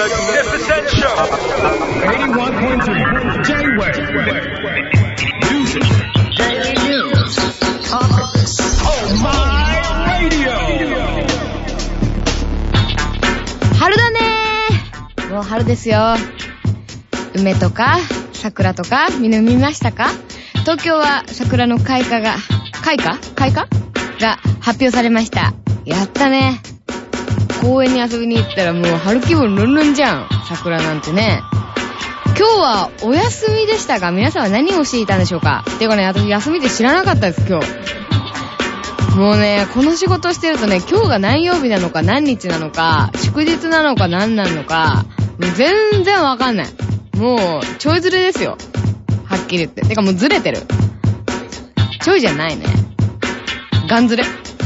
magnificent show. 81.3 J-Wave. Music. Daily news. Topics. Oh my radio. 春だねー。もう春ですよ。梅とか桜とかみんな見ましたか？東京は桜の開花が発表されました。やったね。公園に遊びに行ったらもう春気分ルンルンじゃん。桜なんてね。今日はお休みでしたが、皆さんは何をしていたんでしょうか？っていうかね、私休みで知らなかったです、今日。もうね、この仕事してるとね、今日が何曜日なのか何日なのか、祝日なのか何なのか、もう全然わかんない。もう、ちょいずれですよ。はっきり言って。てかもうずれてる。ちょいじゃないね。ガンずれ。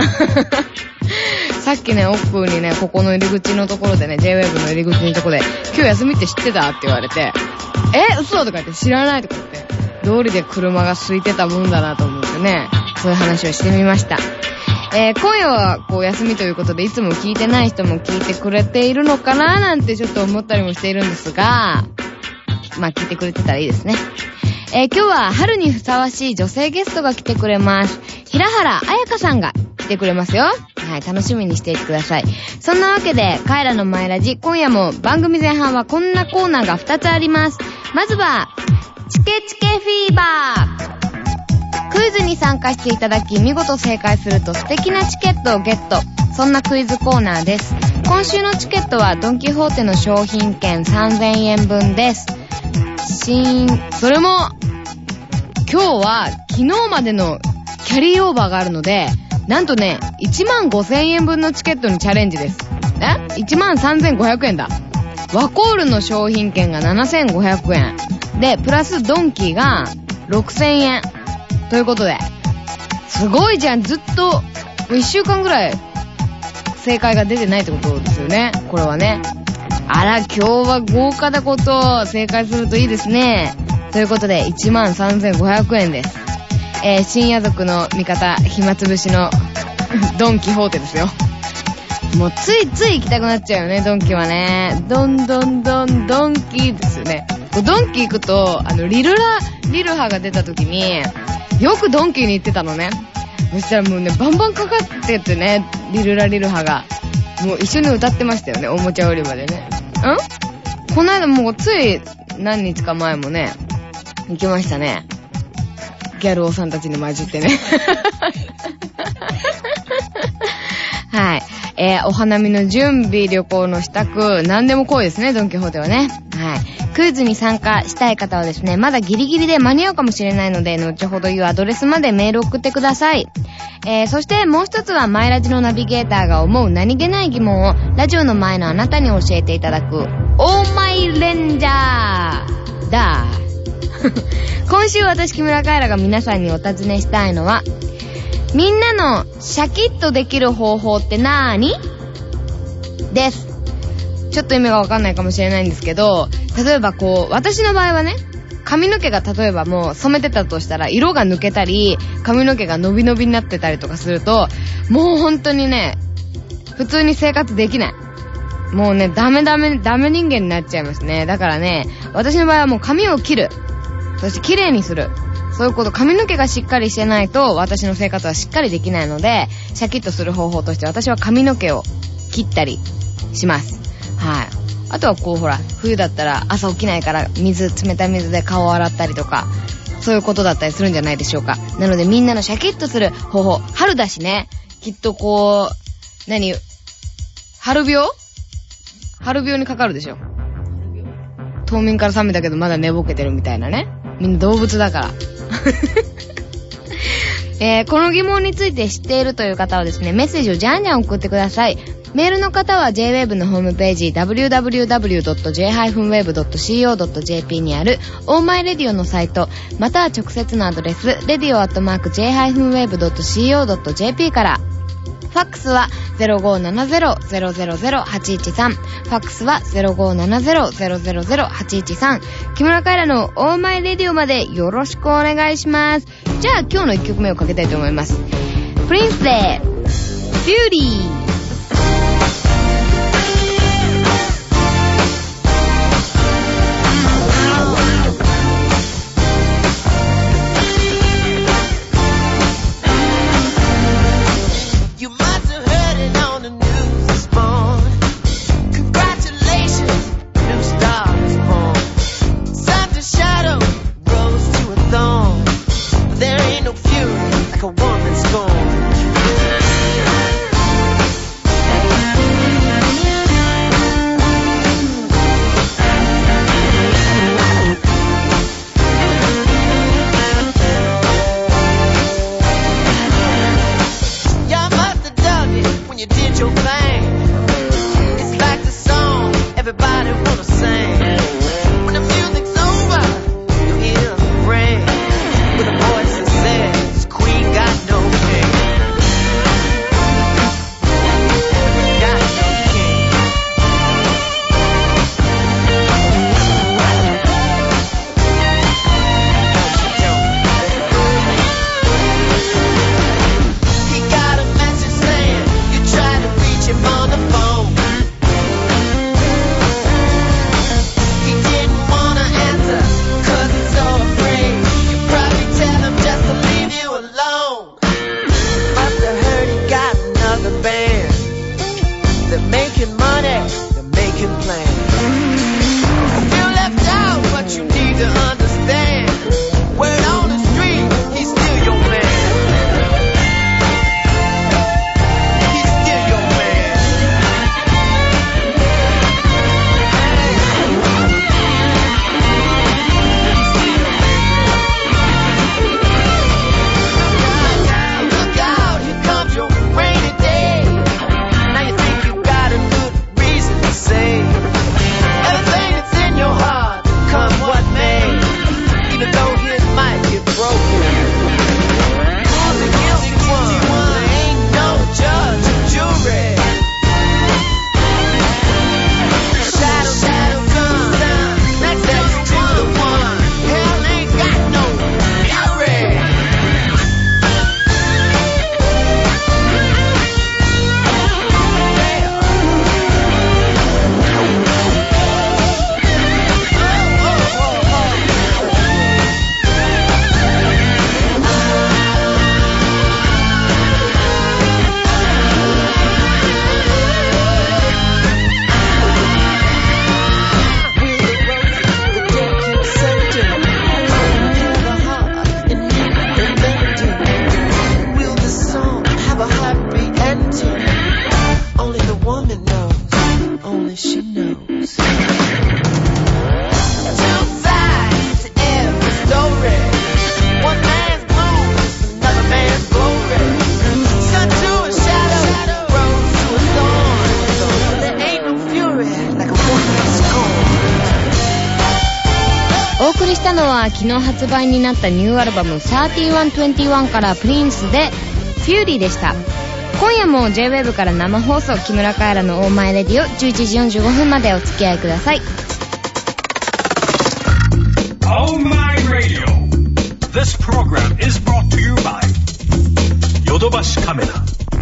さっきね、奥にね、ここの入り口のところでね、J-Wave の入り口のところで、今日休みって知ってたって言われて、嘘とか言って知らないとか言って、通りで車が空いてたもんだなと思ってね、そういう話をしてみました。今夜はこう休みということで、いつも聞いてない人も聞いてくれているのかななんてちょっと思ったりもしているんですが、まあ聞いてくれてたらいいですね。今日は春にふさわしい女性ゲストが来てくれます。平原彩香さんが来てくれますよ。はい、楽しみにしていてください。そんなわけで、カエラのマイラジ、今夜も番組前半はこんなコーナーが2つあります。まずは、チケチケフィーバー。クイズに参加していただき、見事正解すると素敵なチケットをゲット。そんなクイズコーナーです。今週のチケットはドンキホーテの商品券3000円分です。それも、今日は昨日までのキャリーオーバーがあるので、なんとね、15,000円分のチケットにチャレンジです。13,500円だ。ワコールの商品券が7,500円。で、プラスドンキが6,000円。ということで、すごいじゃん。ずっと、1週間ぐらい、正解が出てないってことですよね。これはね。あら、今日は豪華なことを正解するといいですね。ということで、13,500円です。深夜族の味方、暇つぶしのドンキホーテですよ。もうついつい行きたくなっちゃうよね、ドンキはね。ドンドンキですよね。ドンキ行くと、リルハが出た時に、よくドンキに行ってたのね。そしたらもうね、バンバンかかっててね、リルハが。もう一緒に歌ってましたよね、おもちゃ売り場でね。この間もうつい何日か前もね、行きましたね。ギャルおさんたちに混じってね。はい。お花見の準備、旅行の支度、何でも来いですね、ドンキホーテはね。はい。クイズに参加したい方はですね、まだギリギリで間に合うかもしれないので、後ほどいうアドレスまでメール送ってください。そしてもう一つは、マイラジのナビゲーターが思う何気ない疑問を、ラジオの前のあなたに教えていただく、オーマイレンジャーだ。今週私木村カエラが皆さんにお尋ねしたいのは、みんなのシャキッとできる方法ってなーに？です。ちょっと意味がわかんないかもしれないんですけど、例えばこう、私の場合はね、髪の毛が例えばもう染めてたとしたら色が抜けたり、髪の毛が伸び伸びになってたりとかすると、もう本当にね、普通に生活できない。もうね、ダメ人間になっちゃいますね。だからね、私の場合はもう髪を切る。そして綺麗にする。そういうこと、髪の毛がしっかりしてないと私の生活はしっかりできないので、シャキッとする方法として私は髪の毛を切ったりします。はい。あとはこうほら、冬だったら朝起きないから冷たい水で顔を洗ったりとか、そういうことだったりするんじゃないでしょうか。なのでみんなのシャキッとする方法、春だしね、きっとこう、春病にかかるでしょ。冬眠から覚めたけどまだ寝ぼけてるみたいなね。みんな動物だから。この疑問について知っているという方はですね、メッセージをじゃんじゃん送ってください。メールの方は J-Wave のホームページ www.j-wave.co.jp にあるオーマイレディオのサイト、または直接のアドレス radio@j-wave.co.jp から。ファックスは 0570-000-813。ファックスは 0570-000-813。木村カエラのオーマイレディオまでよろしくお願いします。じゃあ今日の1曲目をかけたいと思います。プリンスでビューティー。 to understand. Word on the street, he's still your man. He's still your man. Look out, here comes your rainy day. Now you think you got a good reason to say everything that's in your heart, come what may. Even though his might get broken, who's the guilty one? There ain't no judge or jury. Shadow comes down next to the one. Hell ain't got no fury. Will the song have a happy ending? Only the woman knows, only she knows. Two sides to every story. One man's blues, another man's glory. Sun to a shadow, rose to a thorn. There ain't no fury like a woman's scorn. お送りしたのは昨日発売になったニューアルバム3121からプリンスでフューリーでした。今夜も J-WAVE から生放送、木村カエラのオーマイレディオ11時45分までお付き合いください。 Oh My Radio. This program is brought to you by ヨドバシカメラ。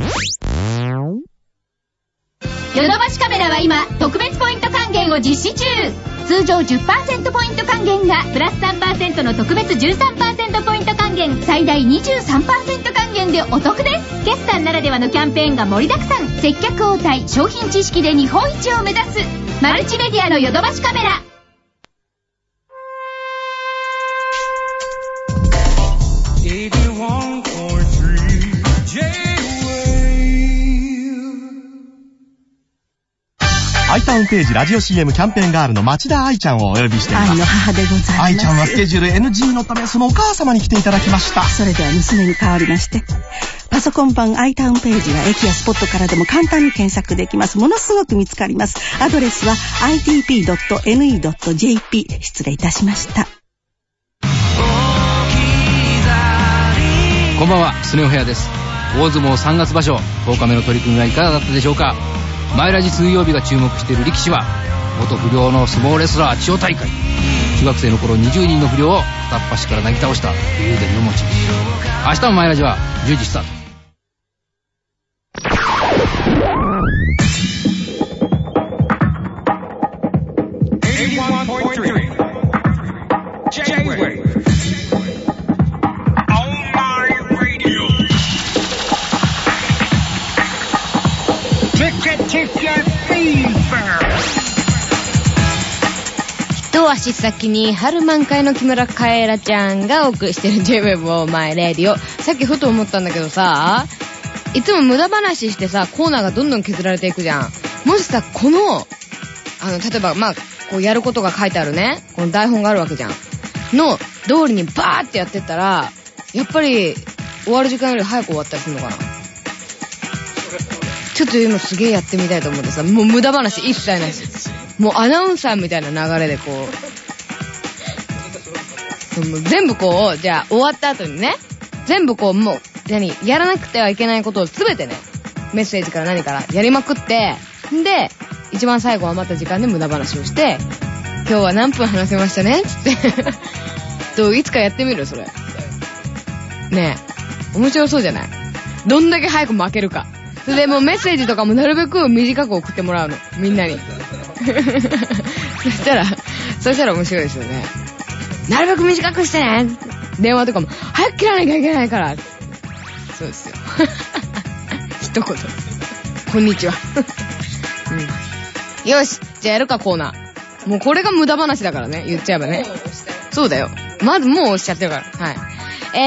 ヨドバシカメラは今特別ポイント還元を実施中。通常 10% ポイント還元がプラス 3% の特別 13% ポイント還元、最大 23% 還元でお得です。決算ならではのキャンペーンが盛りだくさん。接客応対、商品知識で日本一を目指すマルチメディアのヨドバシカメラ。 アイタウンページラジオ CM キャンペーンガールの町田愛ちゃんをお呼びしています。 愛の母でございます。 愛ちゃんはスケジュール NG のためそのお母様に来ていただきました。 それでは娘に代わりまして、パソコン版アイタウンページは駅やスポットからでも簡単に検索できます。ものすごく見つかります。アドレスは itp.ne.jp。 失礼いたしました。 こんばんは、スネ夫部屋です。大相撲3月場所10日目の取り組みはいかがだったでしょうか。マイラジ水曜日が注目している力士は元不良の相撲レスラー千代大海。中学生の頃20人の不良を片っ端からなぎ倒した竜電の持ち主。明日のマイラジは10時スタート。 一足先に春満開の木村カエラちゃんがお送りしてる J-WAVE をマイレディオ。さっきふと思ったんだけどさ、いつも無駄話してさ、コーナーがどんどん削られていくじゃん。もしさ、この例えばこうやることが書いてあるね、この台本があるわけじゃんの通りにバーってやってったら、やっぱり終わる時間より早く終わったりするのかな。ちょっと今すげえやってみたいと思ってさ、もう無駄話一切ないし、もうアナウンサーみたいな流れでこう全部こう、じゃあ終わった後にね、全部こう、もうやらなくてはいけないことをすべてね、メッセージから何からやりまくって、で一番最後はまた時間で無駄話をして、今日は何分話せましたねっつっていつかやってみるそれねえ、面白そうじゃない？どんだけ早く負けるか。それでもうメッセージとかもなるべく短く送ってもらうの、みんなにそしたら面白いですよね。なるべく短くしてね。電話とかも早く切らなきゃいけないから。そうですよ一言こんにちはよし、じゃあやるかコーナー。もうこれが無駄話だからね、言っちゃえばね。 そうだよ。まずもう押しちゃってるから。はい。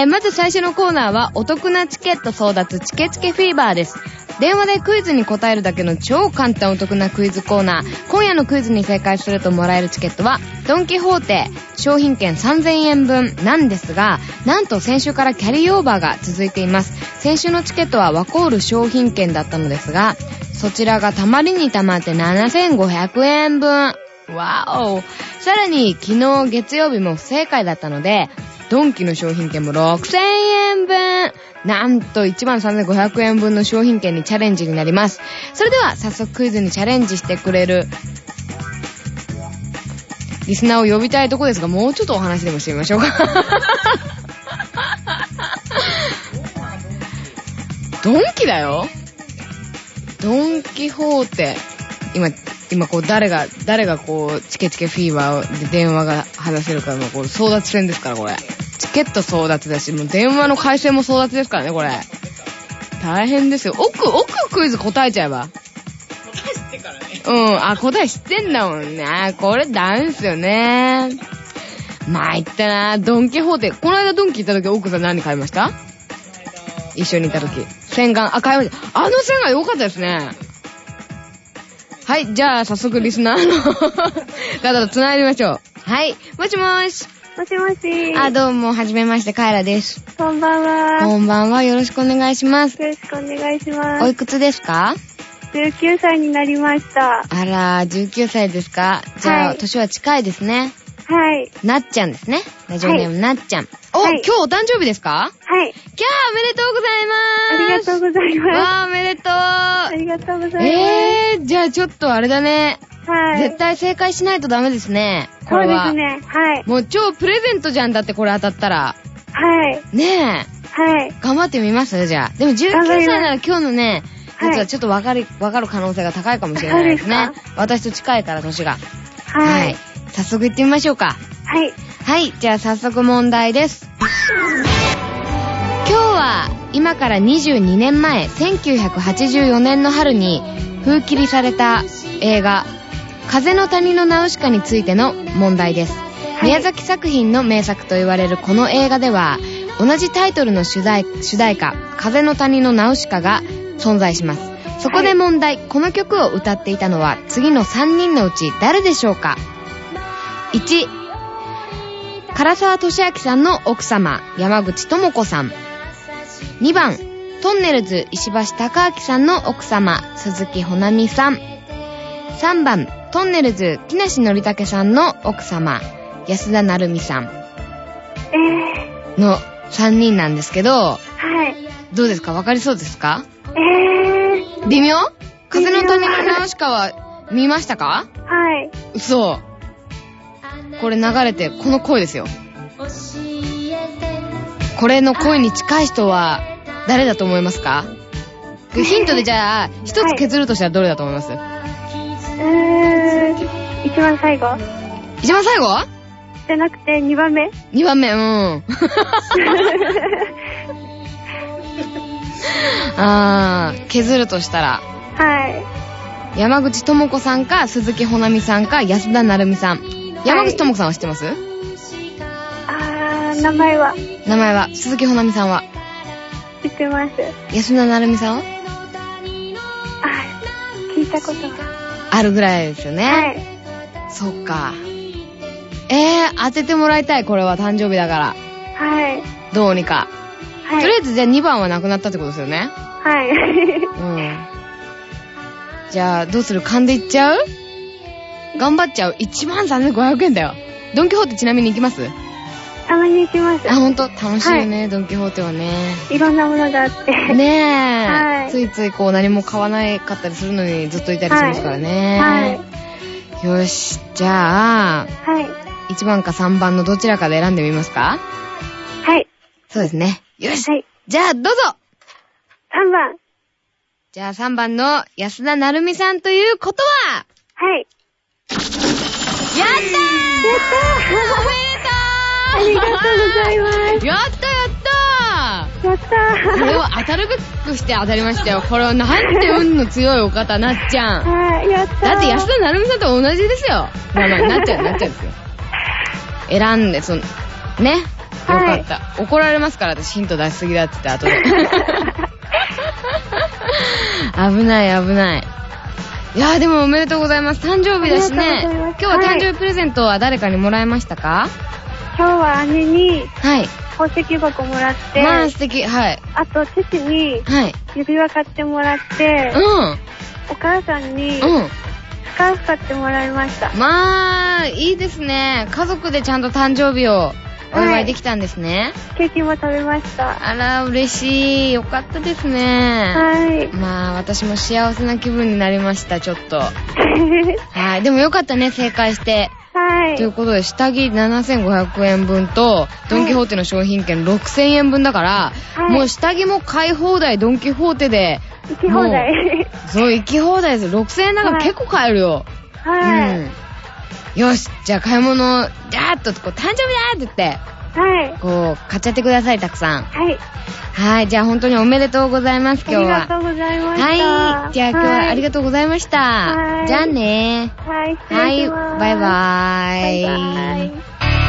まず最初のコーナーは、お得なチケット争奪チケチケフィーバーです。電話でクイズに答えるだけの超簡単お得なクイズコーナー。今夜のクイズに正解するともらえるチケットは、ドンキホーテ商品券3000円分なんですが、なんと先週からキャリーオーバーが続いています。先週のチケットはワコール商品券だったのですが、そちらがたまりにたまって7500円分。わお。さらに昨日月曜日も不正解だったので、ドンキの商品券も6000円分。なんと 13,500 円分の商品券にチャレンジになります。それでは早速クイズにチャレンジしてくれるリスナーを呼びたいとこですが、もうちょっとお話でもしてみましょうか。ドンキだよ。ドンキホーテ。今こう誰がこうチケチケフィーバーで電話が話せるかのこう争奪戦ですからこれ。チケット争奪だし、もう電話の回線も争奪ですからねこれ。大変ですよ。奥クイズ答えちゃえば。答え知ってからね。答え知ってんだもんね。これダメですよね。まいったな。ドンキホーテ。この間ドンキ行った時奥さん何買いました？一緒にいた時。洗顔。買いました。あの洗顔良かったですね。はい、じゃあ早速リスナーの方と繋いでみましょう。はい、もしもーし。 もしもし。 どうも、はじめまして、カエラです。 こんばんは。 こんばんは、よろしくお願いします。 よろしくお願いします。 おいくつですか ？19歳になりました。 あら、19歳ですか？じゃあ、はい、年は近いですね。 はい。 なっちゃんですね。ラジオネーム、なっちゃん。はい、今日お誕生日ですか？ はい。 キャー、おめでとうございます。 ありがとうございます。 わー、おめでとう。 ありがとうございます。 じゃあちょっとあれだね。 はい。 絶対正解しないとダメですね。これは。 そうですね。はい。 もう超プレゼントじゃんだってこれ当たったら。 はい。 ねえ。 はい。 頑張ってみますじゃあ。でも19歳なら今日のね、やつはちょっとわかる可能性が高いかもしれないですね。私と近いから年が。 はい。 早速行ってみましょうか。 はい。 はい、じゃあ早速問題です。今日は今から22年前、1984年の春に封切りされた映画、風の谷のナウシカについての問題です。はい、宮崎作品の名作と言われるこの映画では、同じタイトルの主題歌、風の谷のナウシカが存在します。そこで問題、この曲を歌っていたのは次の3人のうち誰でしょうか？ 1、唐沢寿明さんの奥様、山口智子さん。2番、トンネルズ石橋貴明さんの奥様、鈴木保奈美さん。3番、トンネルズ木梨憲武さんの奥様、安田成美さん。の3人なんですけど、 はい。 どうですか？わかりそうですか？微妙？風の谷のナウシカは見ましたか？ はい。 嘘。これ流れて、この声ですよ。これの声に近い人は誰だと思いますか？ヒントでじゃあ、一つ削るとしたらどれだと思います？ 一番最後？ 一番最後？ じゃなくて2番目？ 2番目、削るとしたら。 はい。 山口智子さんか、鈴木保奈美さんか、安田成美さん。山口智子さんは知ってます？ 名前は？ 鈴木保奈美さんは？ 知ってます。 安田成美さんは？ 聞いたことがあるぐらいですよね。 はい。 そっか。当ててもらいたい、これは誕生日だから。 はい。 どうにか。 はい。 とりあえずじゃあ2番はなくなったってことですよね。 はい。 じゃあ、どうする？勘でいっちゃう？頑張っちゃう。13,500円だよ。ドンキホーテちなみに行きます？ たまに行きます。 ほんと楽しいよね、はい、ドンキホーテはね。 いろんなものがあって。 ねえ、 はい。 ついついこう何も買わないかったりするのにずっといたりしますからね。はい。よし、じゃあ、 はい。 1番か3番のどちらかで選んでみますか？ はい。 そうですね。よし。 はい。 じゃあ、どうぞ !3 番。 じゃあ3番の安田成美さんということは？ はい。 やったー！ おめでとう！ありがとうございます。 やったやったー！ これを当たるべくして当たりましたよ。これはなんて運の強いお方、なっちゃん。 はい、やったー。 だって安田成美さんと同じですよ。なっちゃんですよ。 選んで、ね。よかった。怒られますから、私ヒント出しすぎだって言って後で。危ない。いやーでもおめでとうございます。誕生日だしね。今日は誕生日プレゼントは誰かにもらいましたか？ 今日は姉に、 はい。 宝石箱もらって、 まあ素敵。はい。 あと父に、はい。指輪買ってもらって、お母さんに、スカーフ買ってもらいました。 まあ、いいですね。家族でちゃんと誕生日をお祝いできたんですね。 ケーキも食べました。 あら、嬉しい。よかったですね。 はい。 まあ、私も幸せな気分になりました、ちょっと。はい。でもよかったね、正解して。はい。ということで、下着7500円分と、ドンキホーテの商品券6000円分だから、はい、もう下着も買い放題、ドンキホーテで。 行き放題。 そう、行き放題です。6000円だから結構買えるよ。 はい。 よし、じゃあ買い物、じゃーっと、こう、誕生日だーって言って、はい。こう、買っちゃってください、たくさん。 はい。 はい、じゃあ本当におめでとうございます、今日は。 ありがとうございました。 はい、じゃあ今日はありがとうございました。はい。じゃあねー。はい、失礼します。 はい、バイバーイ。バイバイ。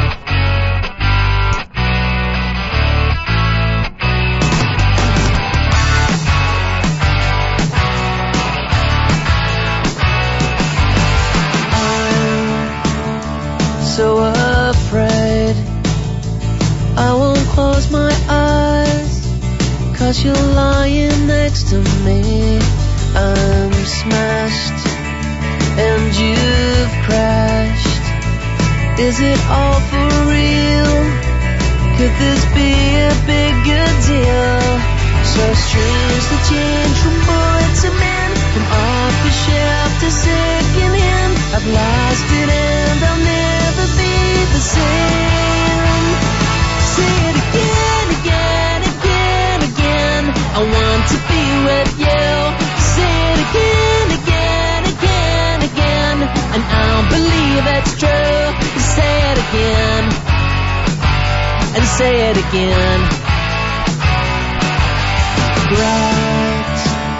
So afraid I won't close my eyes 'cause you're lying next to me. I'm smashed and you've crashed. Is it all for real? Could this be a bigger deal? So strange the change from boy to man, from off the shelf to second hand. I've lost it and I'll never be the same. Say it again, again, again, again. I want to be with you. Say it again, again, again, again. And I'll believe it's true. Say it again. And say it again. Bright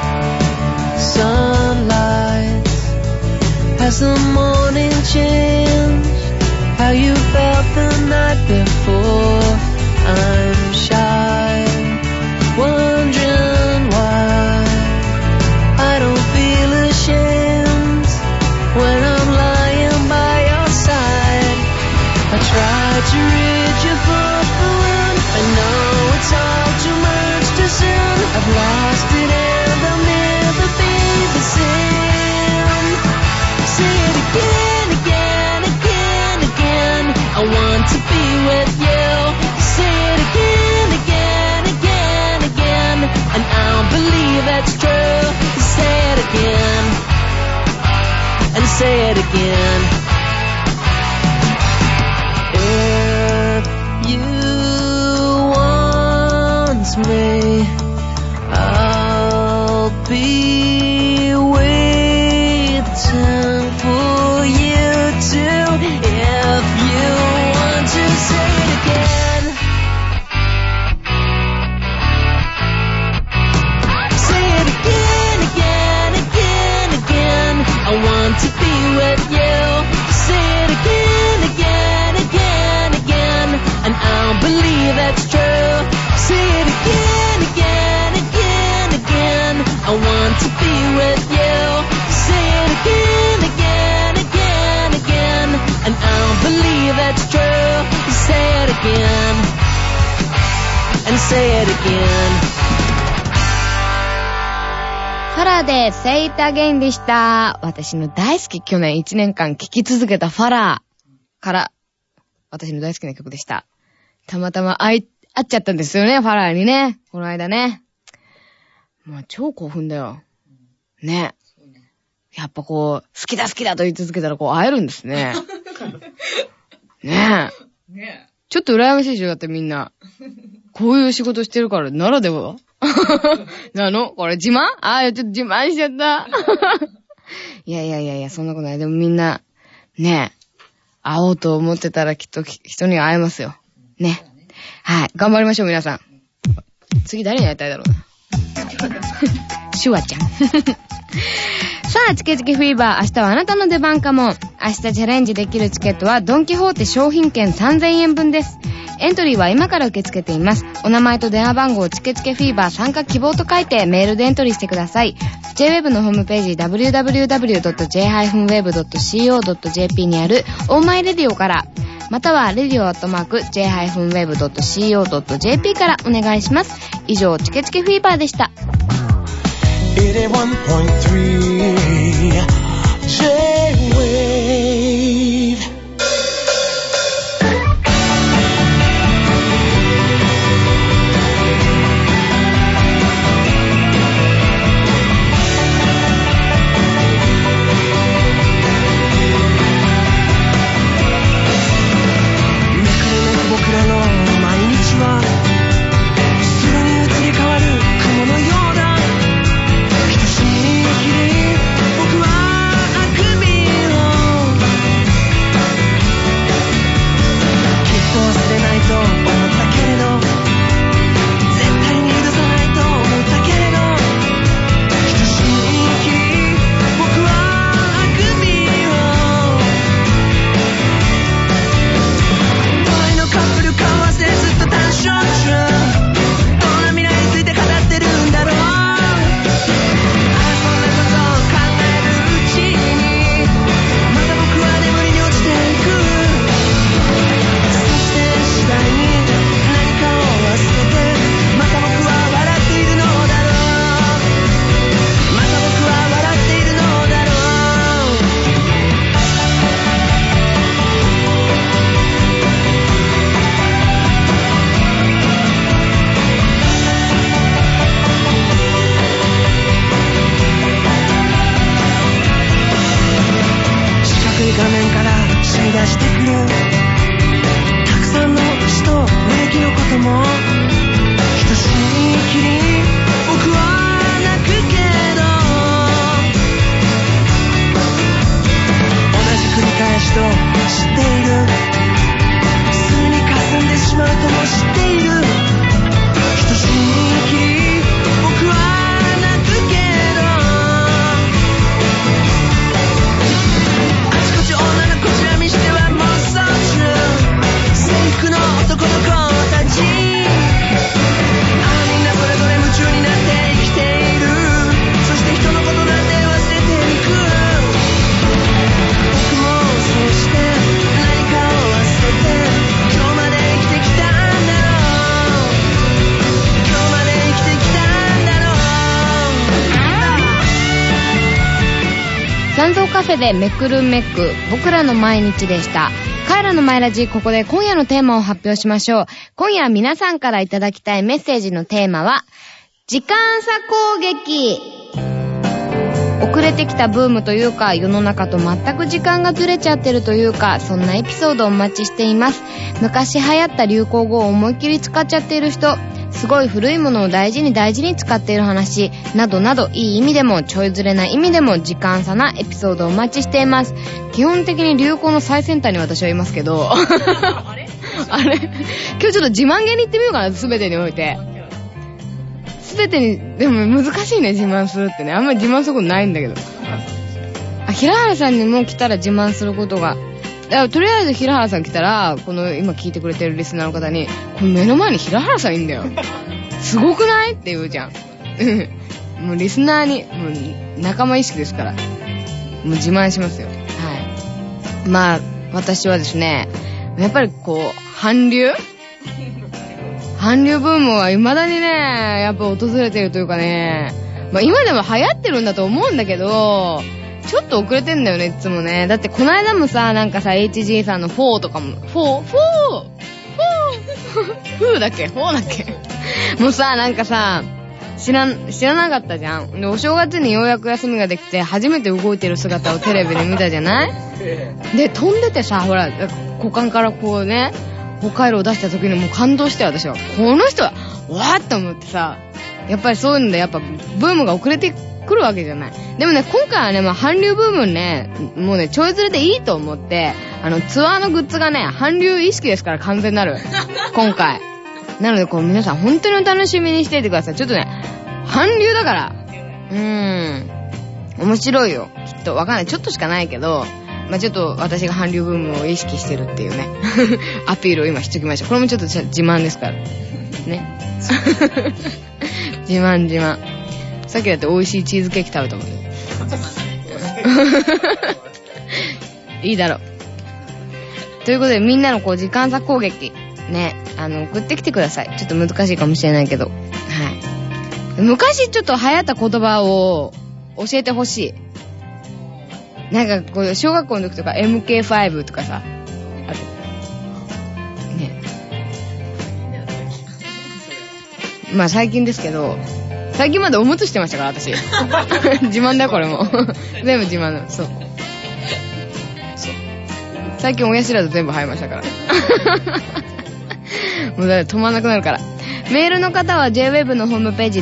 sunlight. Has the morning changed how you felt the night before? I'm shy, wondering why I don't feel ashamed when I'm lying by your side. I tried to read you for fun. I know it's all too much too soon. I've lost it and I'll never be the same. Say it again, again, again, again. I want to be with you. Say it again, again, again, again. And I'll believe it's true. Say it again. And say it again. If you want me, I'll be waiting for you to. If you want to say it again, say it again, again, again, again. I want to be with you. Say it again, again, again, again. And I'll believe it's true. Say it again, again, again, again. I want to be with you. Say it again, again, again, again. And I'll believe it's true. Say it again. And say it again. ファラーで Say It Again でした。私の大好き、去年1年間聴き続けたファラーから私の大好きな曲でした。たまたま会っちゃったんですよね、ファラーにね。この間ね。まあ超興奮だよ。ね。やっぱこう、好きだ好きだと言い続けたらこう会えるんですね。ねえ。ねえ。ちょっと羨ましいでしょ、だってみんな。こういう仕事してるからならではなのこれ自慢？ちょっと自慢しちゃった。いや、そんなことない。でもみんな、ねえ、会おうと思ってたらきっと人に会えますよ。ね。はい。頑張りましょう、皆さん。次誰に会いたいだろうな。シュワちゃん。 さあ、チケチケフィーバー、明日はあなたの出番かも。明日チャレンジできるチケットはドンキホーテ商品券3000円分です。エントリーは今から受け付けています。お名前と電話番号、チケチケフィーバー参加希望と書いてメールでエントリーしてください。JWEB のホームページ www.j-web.co.jp にあるオーマイレディオから、またはradio@j-web.co.jp からお願いします。以上、チケチケフィーバーでした。 81.3 J-Wave。 カフェでめくるめく僕らの毎日でした。カエラのマイラジ、ここで今夜のテーマを発表しましょう。今夜皆さんからいただきたいメッセージのテーマは時間差攻撃。遅れてきたブームというか、世の中と全く時間がずれちゃってるというか、そんなエピソードをお待ちしています。昔流行った流行語を思いっきり使っちゃっている人、すごい古いものを大事に使っている話などなど、いい意味でもちょいずれな意味でも時間差なエピソードをお待ちしています。基本的に流行の最先端に私はいますけどあれ今日ちょっと自慢げに言ってみようかな。全てにおいて、全てに。でも難しいね、自慢するってね。あんまり自慢することないんだけど。平原さんにも来たら自慢することが、とりあえず平原さん来たら、この今聞いてくれてるリスナーの方に、この目の前に平原さんいんだよ、すごくないって言うじゃんもうリスナーにもう仲間意識ですから、もう自慢しますよ。はい。まあ私はですね、やっぱりこう韓流ブームは未だにね、やっぱ訪れてるというかね、まあ今でも流行ってるんだと思うんだけど、ちょっと遅れてんだよね、いつもね。だってこの間もさ、なんかさ、HG さんの4とかも、4だっけ ?4 だっけもうさ、なんかさ、知らなかったじゃん。で、お正月にようやく休みができて、初めて動いてる姿をテレビで見たじゃない？で、飛んでてさ、ほら、股間からこうね、北海道を出した時にもう感動して私は。この人は、わーって思ってさ、やっぱりそういうので、やっぱブームが遅れて来るわけじゃない。でもね、今回はね、まあ、韓流ブームね、もうね、ちょいずれでいいと思って、ツアーのグッズがね、韓流意識ですから、完全なる。今回。なので、こう、皆さん、本当にお楽しみにしていてください。ちょっとね、韓流だから。 面白いよ、きっと。わかんない。ちょっとしかないけど、まあちょっと私が韓流ブームを意識してるっていうね、アピールを今しときました。これもちょっと自慢ですから。ね。自慢。さっきだって美味しいチーズケーキ食べたもんね。いいだろう。ということで、みんなのこう時間差攻撃ね、送ってきてください。ちょっと難しいかもしれないけど、はい。昔ちょっと流行った言葉を教えてほしい。なんかこう小学校の時とか MK5 とかさ、あるね。まあ最近ですけど、最近までおむつしてましたから私。自慢だよこれも。全部自慢だ。そう。最近親知らず全部生えましたから。もうだ止まんなくなるから。メールの方は JWEB のホームページ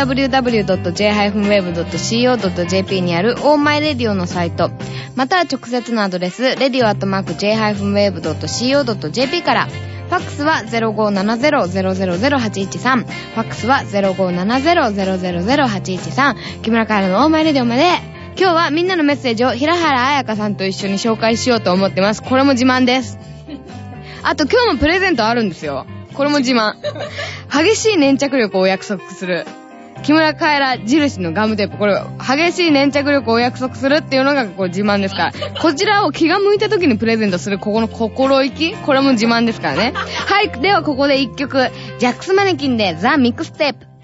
www.j-web.co.jp にある Oh My Radio のサイト、または直接のアドレス radio@j-web.co.jp から。ファックスは 0570-000-813、ファックスは 0570-000-813、木村カエラの Oh My Radio まで。今日はみんなのメッセージを平原彩香さんと一緒に紹介しようと思ってます。これも自慢です。あと今日もプレゼントあるんですよ。これも自慢。激しい粘着力をお約束する木村カエラ印のガムテープ、これ激しい粘着力をお約束するっていうのがこう自慢ですから、こちらを気が向いた時にプレゼントするここの心意気、これも自慢ですからね。はい、ではここで一曲、ジャックスマネキンでザ・ミックステープ。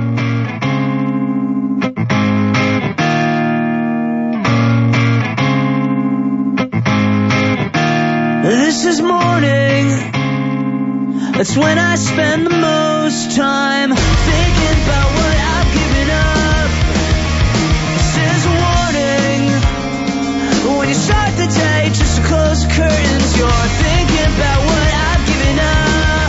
This is morning. That's when I spend the most time thinking about what I've given up. This is a warning. When you start the day just to close the curtains, you're thinking about what I've given up.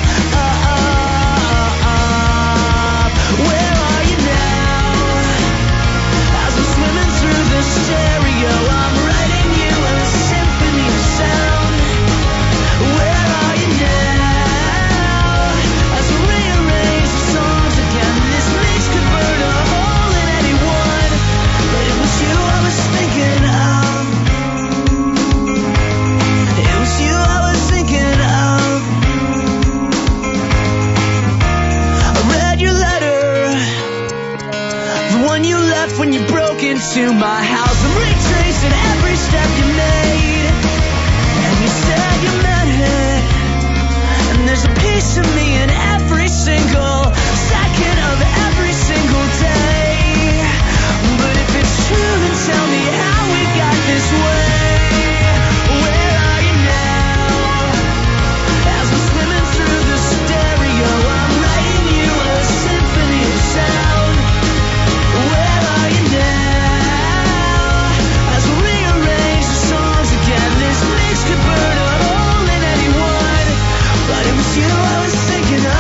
Where are you now? As I'm swimming through the stereo, I'm writing you a symphony of sound.Where are you now? As we rearrange the songs again, this mix could burn a hole in anyone, but it was you I was thinking of. It was you I was thinking of. I read your letter, the one you left when you broke into my house. I'm retracing every step you made, and you said you meant it. And there's a piece of me in every single second of every single day. But if it's true, then tell me how we got this way. Where are you now? As I'm swimming through the stereo, I'm writing you a symphony of sound. Where are you now? As we rearrange the songs again, this mix could burn a hole in anyone, but it was you I was thinking of.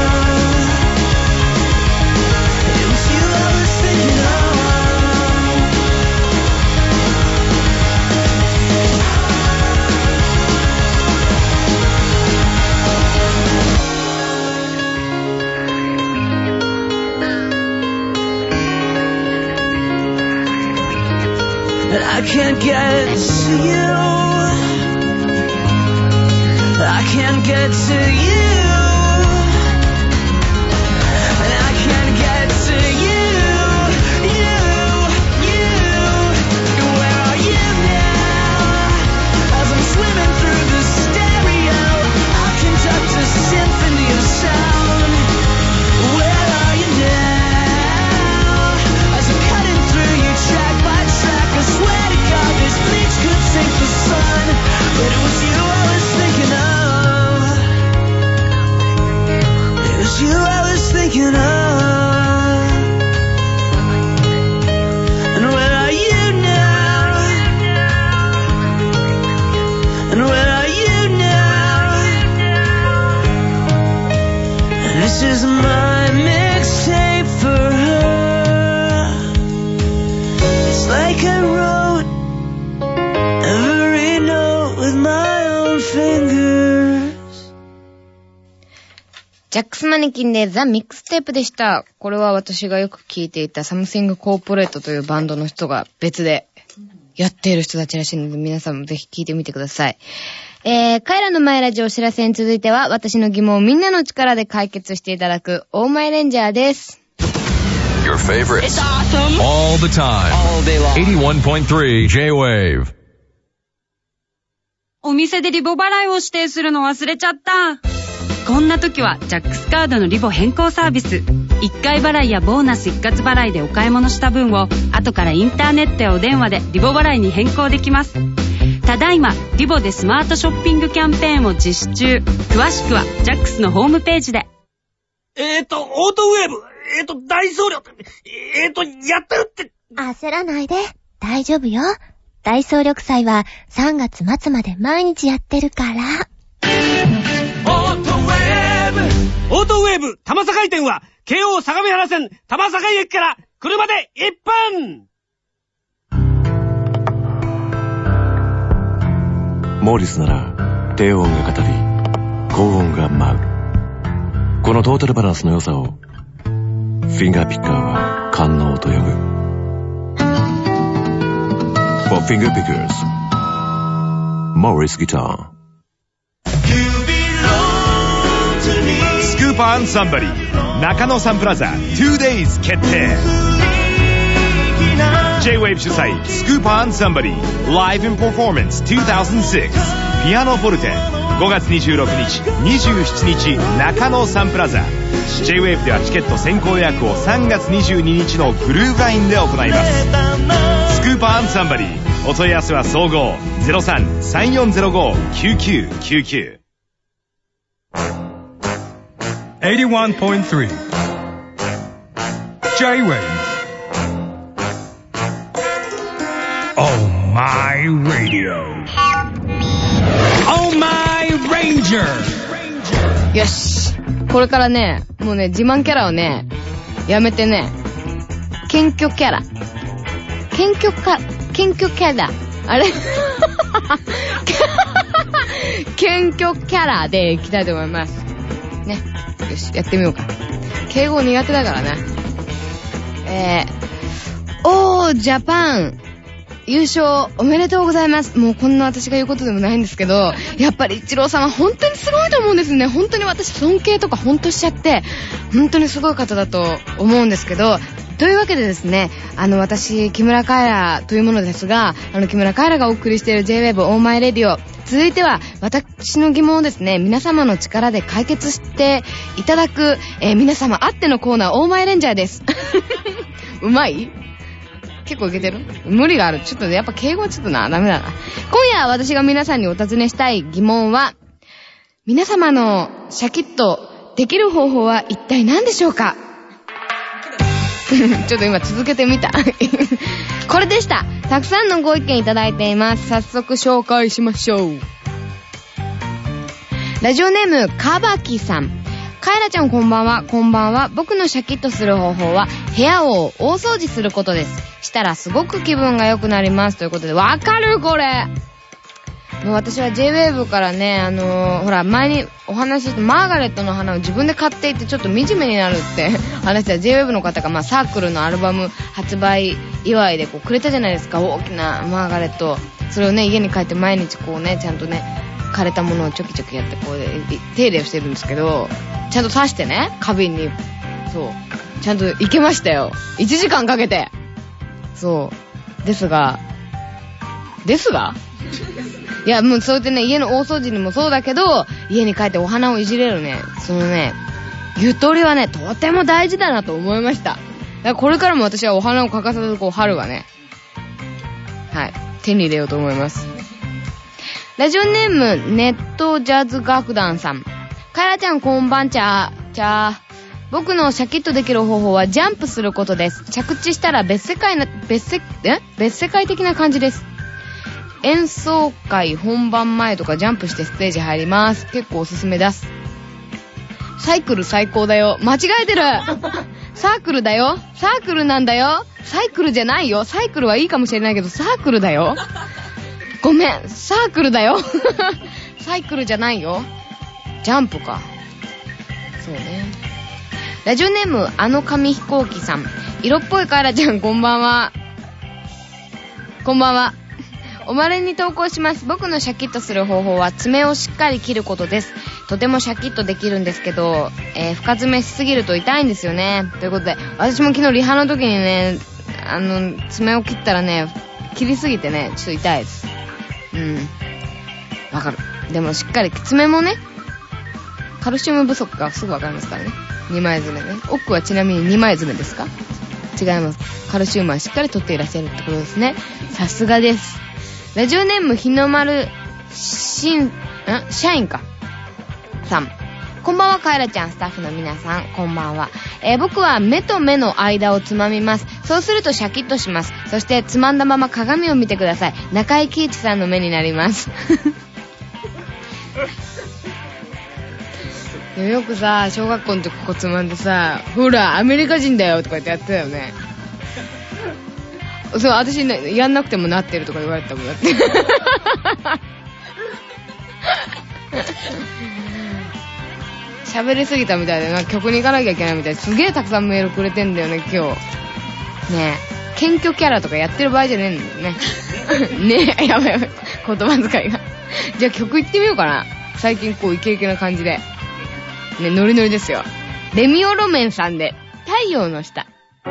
It was you I was thinking of. And I can't get to you. I can't get to you. And I can't get to you. Where are you now? As I'm swimming through the stereo, I'll conduct a symphony of sound. Where are you now? As I'm cutting through you track by track, I swear to God this mix could sink the sun, but it was you I was thinking of. It was you I was thinking of. And where are you now? And where are you now? And this is my mixtape for her. It's like I wrote every note with my own fingers. ジャックスマネキンでザ・ミックステープでした。これは私がよく聴いていたサムシングコーポレートというバンドの人が別でやっている人たちらしいので、皆さんもぜひ聴いてみてください。カイラのマイラジオお知らせに続いては、私の疑問をみんなの力で解決していただくオーマイレンジャーです。 Your favorites. It's awesome. All the time. All day long. 81.3 J-Wave. お店でリボ払いを指定するの忘れちゃった。こんな時はジャックスカードのリボ変更サービス。1回払いやボーナス一括払いでお買い物した分を後からインターネットやお電話でリボ払いに変更できます。ただいまリボでスマートショッピングキャンペーンを実施中。詳しくはジャックスのホームページで。 オートウェーブ、大送料、やったよって。 焦らないで、大丈夫よ。大総力祭は3月末まで毎日やってるから。 オートウェーブ玉境店は京王相模原線玉境駅から車で1分。 モーリスなら低音が語り高音が舞う。このトータルバランスの良さをフィンガーピッカーは官能と呼ぶ。 For Finger Pickers Morris Guitar。 スクーパー&サンバリー中野サンプラザ 2days 決定。 J-Wave 主催スクーパー&サンバリー Live in Performance 2006ピアノフォルテ5月26日27日中野サンプラザ。 J-Wave ではチケット先行予約を3月22日のグルーヴラインで行います。スクーパー&サンバリーお問い合わせは総合 03-3405-9999。 81.3 J-Wave. Oh my radio. Oh my Ranger。 よし。これからね、もうね、自慢キャラをね、やめてね、謙虚キャラ。謙虚キャラ。あれ謙虚キャラでいきたいと思います。ね。よし、やってみようか。敬語苦手だからね。ジャパン優勝おめでとうございます。もうこんな私が言うことでもないんですけど、やっぱりイチローさんは本当にすごいと思うんですね。本当に私尊敬とか本当しちゃって、本当にすごい方だと思うんですけど、というわけでですね、私木村カエラというものですが、木村カエラがお送りしている J-Wave オーマイレディオ、続いては私の疑問をですね、皆様の力で解決していただく、皆様あってのコーナーオーマイレンジャーです。うまい？結構いけてる？無理がある。ちょっとやっぱ敬語はちょっとダメだな。今夜私が皆さんにお尋ねしたい疑問は、皆様のシャキッとできる方法は一体何でしょうか？ちょっと今続けてみた。これでした。たくさんのご意見いただいています。早速紹介しましょう。ラジオネームかばきさん。カエラちゃんこんばんは。こんばんは。僕のシャキッとする方法は部屋を大掃除することです。したらすごく気分が良くなります。ということで、わかるこれ。もう私は J-Wave からね、ほら前にお話ししてマーガレットの花を自分で買っていてちょっと惨めになるって話した J-Wave の方がサークルのアルバム発売祝いでくれたじゃないですか、大きなマーガレット。それをね家に帰って毎日ちゃんとね枯れたものをちょきちょきやって手入れをしてるんですけど、ちゃんと刺してね花瓶に、そうちゃんといけましたよ、1時間かけて。そうですがいや、もうそうやってね、家の大掃除にもそうだけど、家に帰ってお花をいじれるね、そのね、ゆとりはね、とても大事だなと思いました。だからこれからも私はお花を欠かさず春はね、はい、手に入れようと思います。ラジオネーム、ネットジャズ楽団さん。カエラちゃんこんばんちゃー。僕のシャキッとできる方法はジャンプすることです。着地したら別世界的な感じです。演奏会本番前とかジャンプしてステージ入ります。結構おすすめです。サイクル最高だよ。間違えてる。サークルだよ。サークルなんだよ。サイクルじゃないよ。サイクルはいいかもしれないけどサークルだよ。ごめん、サークルだよ。サイクルじゃないよ。ジャンプか。 そうね。ラジオネームあの紙飛行機さん。色っぽいカエラちゃん、こんばんは。こんばんは。おまれに投稿します。僕のシャキッとする方法は爪をしっかり切ることです。とてもシャキッとできるんですけど、深爪しすぎると痛いんですよね。ということで、私も昨日リハの時にね、爪を切ったらね、切りすぎてね、ちょっと痛いです。わかる。でもしっかり、爪もね、カルシウム不足がすぐわかりますからね。2枚爪ね。奥はちなみに2枚爪ですか？違います。カルシウムはしっかり取っていらっしゃるってことですね。さすがです。ラジオネーム日の丸社員かさん。こんばんは、カエラちゃん、スタッフの皆さん、こんばんは。僕は目と目の間をつまみます。そうするとシャキッとします。そしてつまんだまま鏡を見てください。中井貴一さんの目になります。でもよくさ、小学校の時ここつまんでさ、ほらアメリカ人だよとか言ってやってたよね。そう、私ね、やんなくてもなってるとか言われたもんだって。喋りすぎたみたいでな、曲に行かなきゃいけないみたいで、すげえたくさんメールくれてんだよね、今日。ねえ、謙虚キャラとかやってる場合じゃねえんだよね。ねえ、やばいやばい、言葉遣いが。じゃあ曲行ってみようかな。最近こうイケイケな感じで。ね、ノリノリですよ。レミオロメンさんで、太陽の下。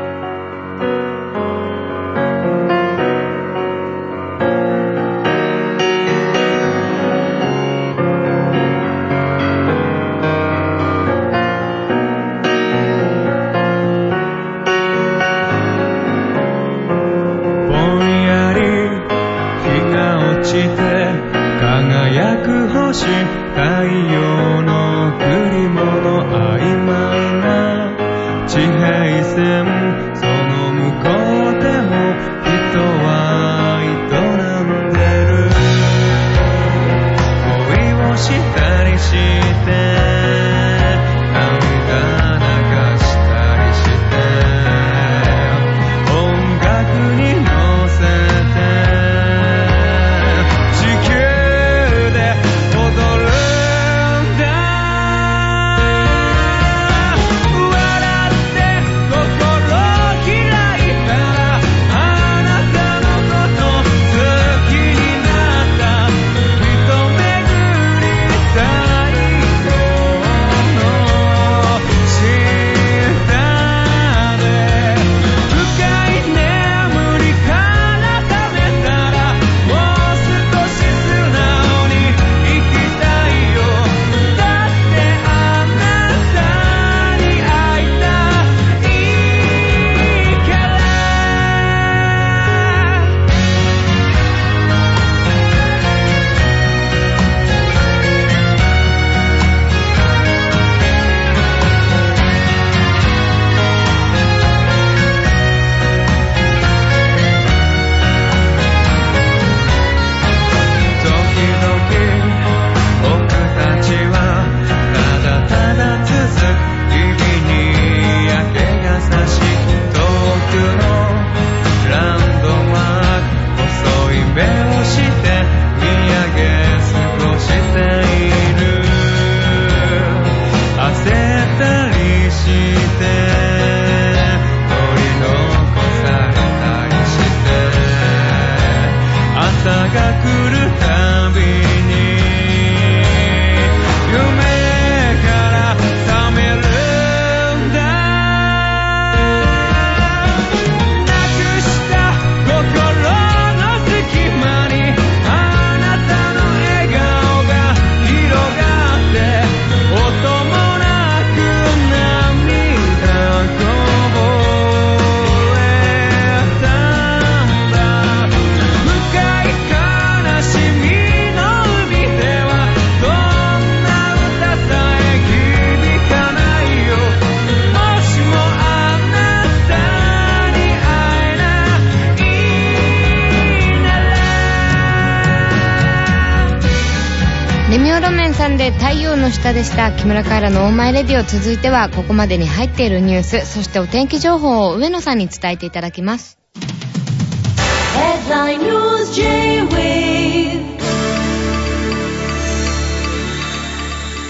太陽の贈り物曖昧な地平線、その向こうでも人は営んでる。恋をしたりして涙流したりして音楽に乗せて太陽の下でした。木村カエラのオーマイレディオ。続いてはここまでに入っているニュース、そしてお天気情報を上野さんに伝えていただきます。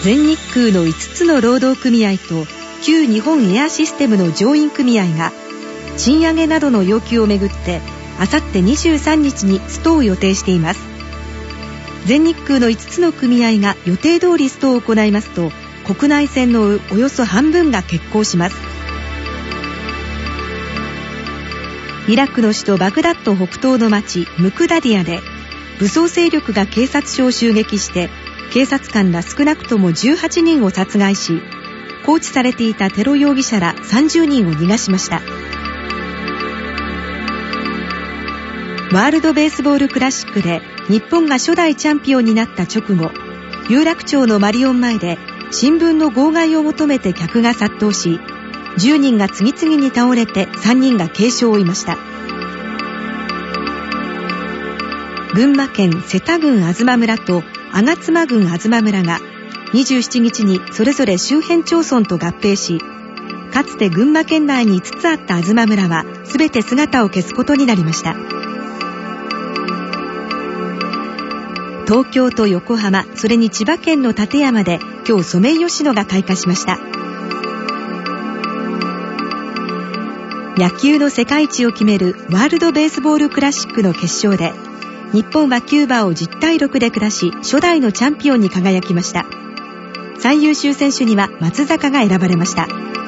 全日空の5つの労働組合と旧日本エアシステムの乗員組合が賃上げなどの要求をめぐってあさって23日にストを予定しています。全日空の5つの組合が予定通りストを行いますと、国内線のおよそ半分が欠航します。イラクの首都バグダッド北東の町ムクダディアで武装勢力が警察署を襲撃して警察官ら少なくとも18人を殺害し、拘置されていたテロ容疑者ら30人を逃がしました。ワールドベースボールクラシックで日本が初代チャンピオンになった直後、有楽町のマリオン前で新聞の号外を求めて客が殺到し、10人が次々に倒れて3人が軽傷を負いました。群馬県瀬田郡吾妻村と吾妻郡吾妻村が27日にそれぞれ周辺町村と合併し、かつて群馬県内に5つあった吾妻村は全て姿を消すことになりました。東京と横浜、それに千葉県の館山で今日ソメイヨシノが開花しました。野球の世界一を決めるワールドベースボールクラシックの決勝で、日本はキューバを10対6で下し、初代のチャンピオンに輝きました。最優秀選手には松坂が選ばれました。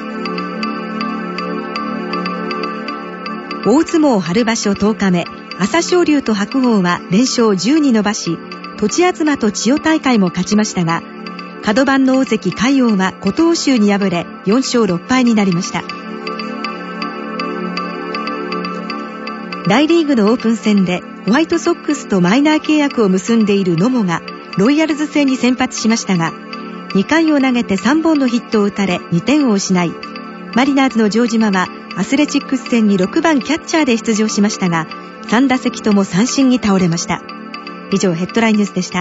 大相撲春場所10日目、朝青龍と白鵬は連勝10に伸ばし、栃東と千代大海も勝ちましたが、角番の大関海王は琴欧洲に敗れ4勝6敗になりました。大リーグのオープン戦でホワイトソックスとマイナー契約を結んでいる野茂がロイヤルズ戦に先発しましたが、2回を投げて3本のヒットを打たれ2点を失い、マリナーズの城島はアスレチックス戦に6番キャッチャーで出場しましたが、3打席とも三振に倒れました。以上、ヘッドラインニュースでした。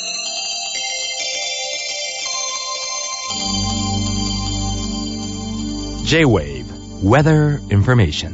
J-Wave Weather Information。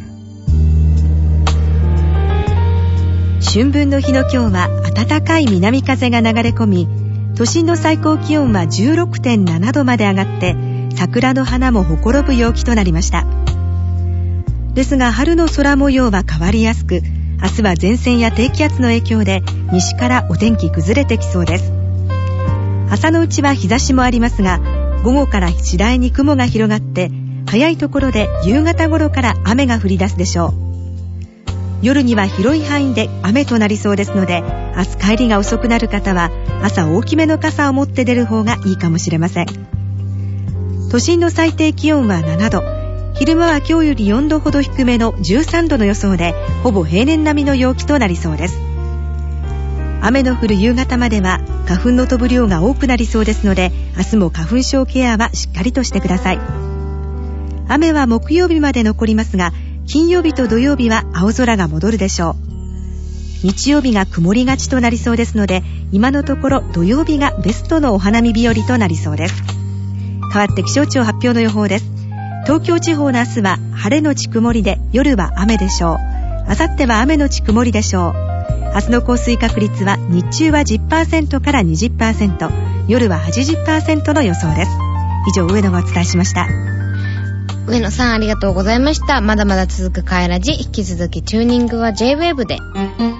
春分の日の今日は暖かい南風が流れ込み、都心の最高気温は 16.7 度まで上がって、桜の花もほころぶ陽気となりました。ですが春の空模様は変わりやすく、明日は前線や低気圧の影響で西からお天気崩れてきそうです。朝のうちは日差しもありますが、午後から次第に雲が広がって、早いところで夕方頃から雨が降り出すでしょう。夜には広い範囲で雨となりそうですので、明日帰りが遅くなる方は朝大きめの傘を持って出る方がいいかもしれません。都心の最低気温は7度、昼間は今日より4度ほど低めの13度の予想で、ほぼ平年並みの陽気となりそうです。雨の降る夕方までは花粉の飛ぶ量が多くなりそうですので、明日も花粉症ケアはしっかりとしてください。雨は木曜日まで残りますが、金曜日と土曜日は青空が戻るでしょう。日曜日が曇りがちとなりそうですので、今のところ土曜日がベストのお花見日和となりそうです。変わって気象庁発表の予報です。東京地方の明日は晴れのち曇りで、夜は雨でしょう。明後日は雨のち曇りでしょう。明日の降水確率は日中は 10% から 20%、夜は 80% の予想です。以上、上野がお伝えしました。 上野さん、ありがとうございました。まだまだ続くカエラジ、引き続きチューニングは J-Wave で。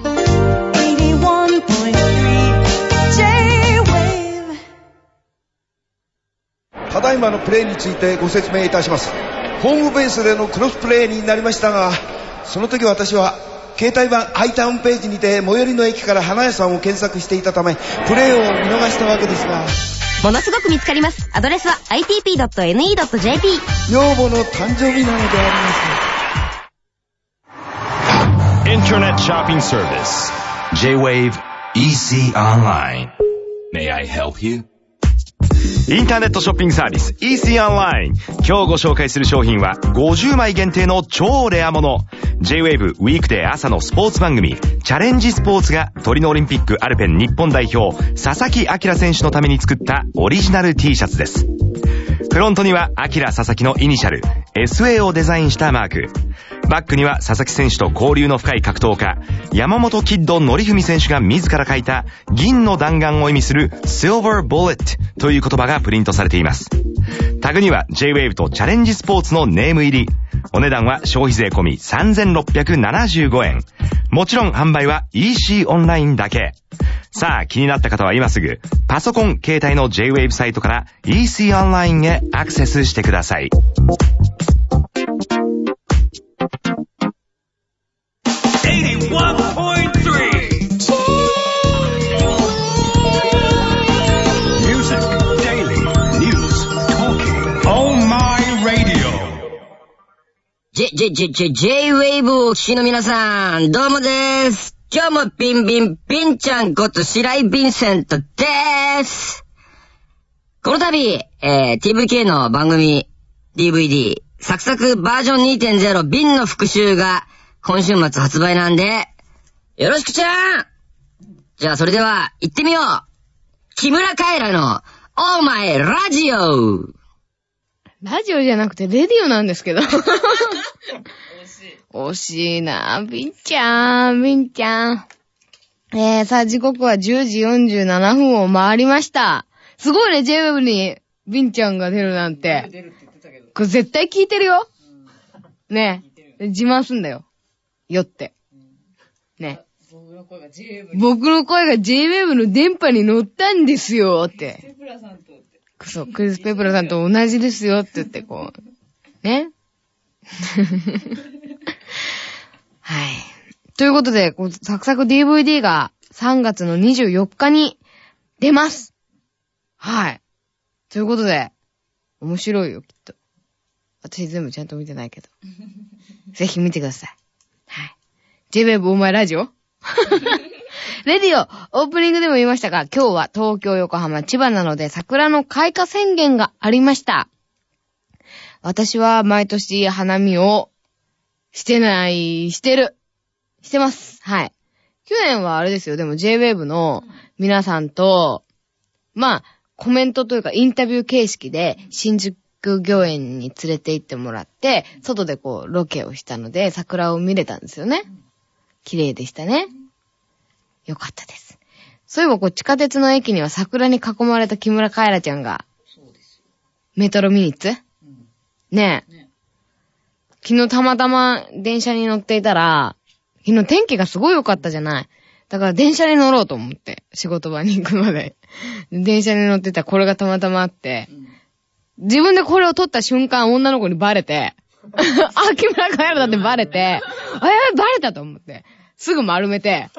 ただいまのプレーについてご説明いたします。ホームベースでのクロスプレーになりましたが、その時私は携帯版 I タウンページにて最寄りの駅から花屋さんを検索していたため、プレーを見逃したわけですが、 ものすごく見つかります。アドレスは itp.ne.jp。 女房の誕生日なのであります。 Internet Shopping Service J-Wave EC Online。 May I help you？ インターネットショッピングサービス EC オンライン。今日ご紹介する商品は50枚限定の超レアもの。 J-Wave ウィークデー朝のスポーツ番組チャレンジスポーツがトリノオリンピックアルペン日本代表佐々木明選手のために作ったオリジナル T シャツです。フロントには明佐々木のイニシャル SA をデザインしたマーク。 バックには佐々木選手と交流の深い格闘家山本キッド典文選手が自ら書いた銀の弾丸を意味する Silver Bullet という言葉がプリントされています。タグには J-Wave とチャレンジスポーツのネーム入り。お値段は消費税込み3675円。もちろん販売は EC オンラインだけ。さあ気になった方は今すぐパソコン携帯の J-Wave サイトから EC オンラインへアクセスしてください。 J-Wave をお聞きの皆さん、どうもです。今日もビンちゃんこと白井ヴィンセントです。この度、TVK の番組 DVD サクサクバージョン 2.0 ビンの復習が今週末発売なんで、よろしくちゃん。じゃあそれでは行ってみよう。木村カエラのオーマイラジオ。 ラジオじゃなくてレディオなんですけど。惜しいなぁ、ビンちゃん。さあ時刻は10時47分を回りました。すごいね、J-Wave にビンちゃんが出るなんて。これ絶対聞いてるよ。ねえ。自慢すんだよ。よって。ね。僕の声が J-Wave の電波に乗ったんですよって。そう、クリス・ペプラさんと同じですよって言ってこう。ね。はい。ということで、サクサク DVD が3月の24日に出ます。はい。ということで、面白いよ、きっと。私全部ちゃんと見てないけど。ぜひ見てください。はい。J-Wave オーマイラジオレディオ、オープニングでも言いましたが、今日は東京、横浜、千葉なので桜の開花宣言がありました。私は毎年花見をしてます。はい。去年はあれですよ、でも J-Wave の皆さんと、まあ、コメントというかインタビュー形式で新宿御苑に連れて行ってもらって、外でこうロケをしたので桜を見れたんですよね。綺麗でしたね。よかったです。そういえばこう地下鉄の駅には桜に囲まれた木村カエラちゃんが、メトロミニッツ、ねえ。昨日たまたま電車に乗っていたら、昨日天気がすごい良かったじゃない。だから電車に乗ろうと思って、仕事場に行くまで。電車に乗ってたらこれがたまたまあって、自分でこれを撮った瞬間女の子にバレて、あ、木村カエラだってバレて、バレたと思って、すぐ丸めて、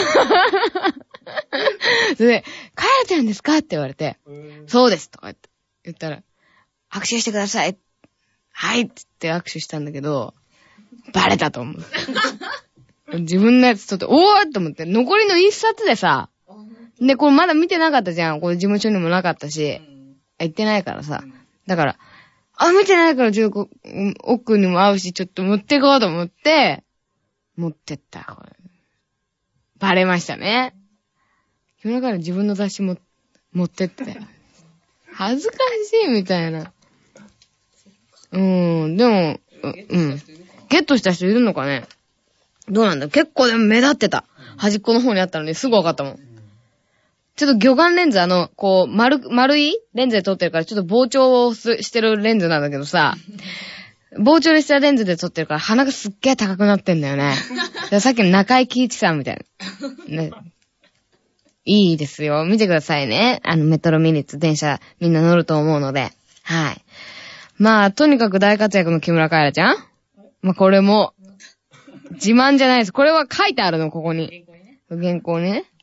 それで、カエラちゃんですかって言われて、そうですとか言ったら、握手してください。はいって言って握手したんだけど、バレたと思う。自分のやつ撮って、おーって思って、残りの一冊でさ、で、これまだ見てなかったじゃん。これ事務所にもなかったし、行ってないからさ。だから、見てないから奥にも合うし、ちょっと持っていこうと思って、持ってった。これバレましたね。木村から自分の雑誌持ってって。恥ずかしいみたいな。でも、ゲットした人いるのかね。どうなんだ、結構でも目立ってた。端っこの方にあったのですぐ分かったもん。ちょっと魚眼レンズこう、丸いレンズで撮ってるから、ちょっと膨張をしてるレンズなんだけどさ、膨張したレンズで撮ってるから鼻がすっげー高くなってんだよね。さっきの中井貴一さんみたいな。ね、いいですよ。見てくださいね。メトロミニッツ電車みんな乗ると思うので。はい。まあ、とにかく大活躍の木村カエラちゃん。まあ、これも、自慢じゃないです。これは書いてあるの、ここに。原稿にね。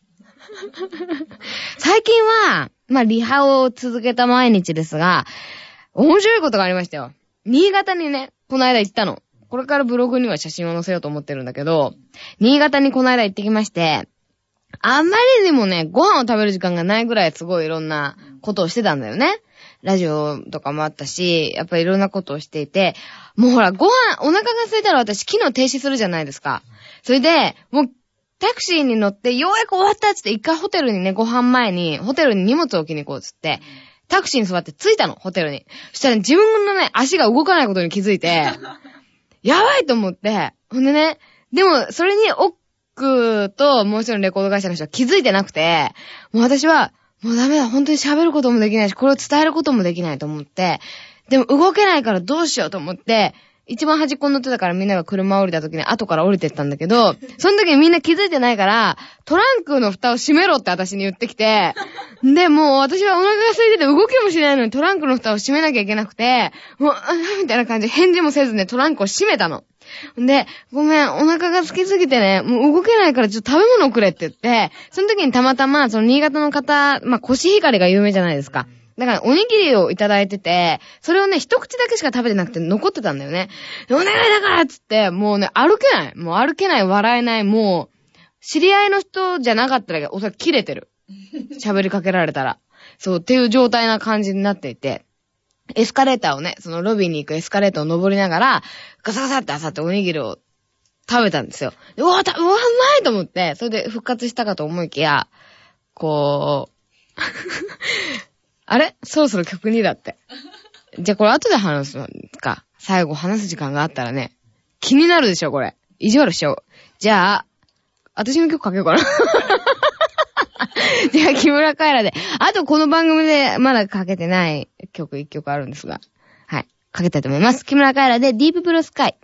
最近は、まあ、リハを続けた毎日ですが、面白いことがありましたよ。新潟にね、この間行ったの。これからブログには写真を載せようと思ってるんだけど、新潟にこの間行ってきまして、あんまりにもね、ご飯を食べる時間がないぐらいすごいいろんなことをしてたんだよね。ラジオとかもあったし、やっぱりいろんなことをしていて、もうほら、お腹が空いたら私、機能停止するじゃないですか。それで、もう、タクシーに乗って、ようやく終わったっつって、一回ホテルにね、ご飯前に、ホテルに荷物を置きに行こうっつって、タクシーに座って着いたの、ホテルに。そしたら自分のね、足が動かないことに気づいて、 やばいと思って、ほんでね、でも、それに奥ともう一人のレコード会社の人は気づいてなくて、もう私は、もうダメだ、本当に喋ることもできないし、これを伝えることもできないと思って、でも動けないからどうしようと思って、一番端っこに乗ってたからみんなが車降りた時に後から降りてったんだけど、その時にみんな気づいてないから、トランクの蓋を閉めろって私に言ってきて、で、もう私はお腹が空いてて動きもしないのにトランクの蓋を閉めなきゃいけなくて、もう、みたいな感じで返事もせずね、トランクを閉めたの。で、ごめん、お腹が空きすぎてね、もう動けないからちょっと食べ物くれって言って、その時にたまたま、その新潟の方、コシヒカリが有名じゃないですか。だから、おにぎりをいただいてて、それをね、一口だけしか食べてなくて残ってたんだよね。お願いだからっつって、もうね、歩けない。もう歩けない、笑えない、もう、知り合いの人じゃなかったら、おそらく切れてる。喋りかけられたら。そう、っていう状態な感じになっていて、エスカレーターをね、そのロビーに行くエスカレーターを登りながら、ガサガサってあさっておにぎりを食べたんですよ。うわ、うまいと思って、それで復活したかと思いきや、こう、あれそろそろ曲にだって。じゃあこれ後で話すのか。最後話す時間があったらね。気になるでしょ、これ。意地悪しちゃおう。じゃあ、私の曲かけようかな。じゃあ、木村カエラで。あとこの番組でまだかけてない曲1曲あるんですが。はい。かけたいと思います。木村カエラでディープブルースカイ。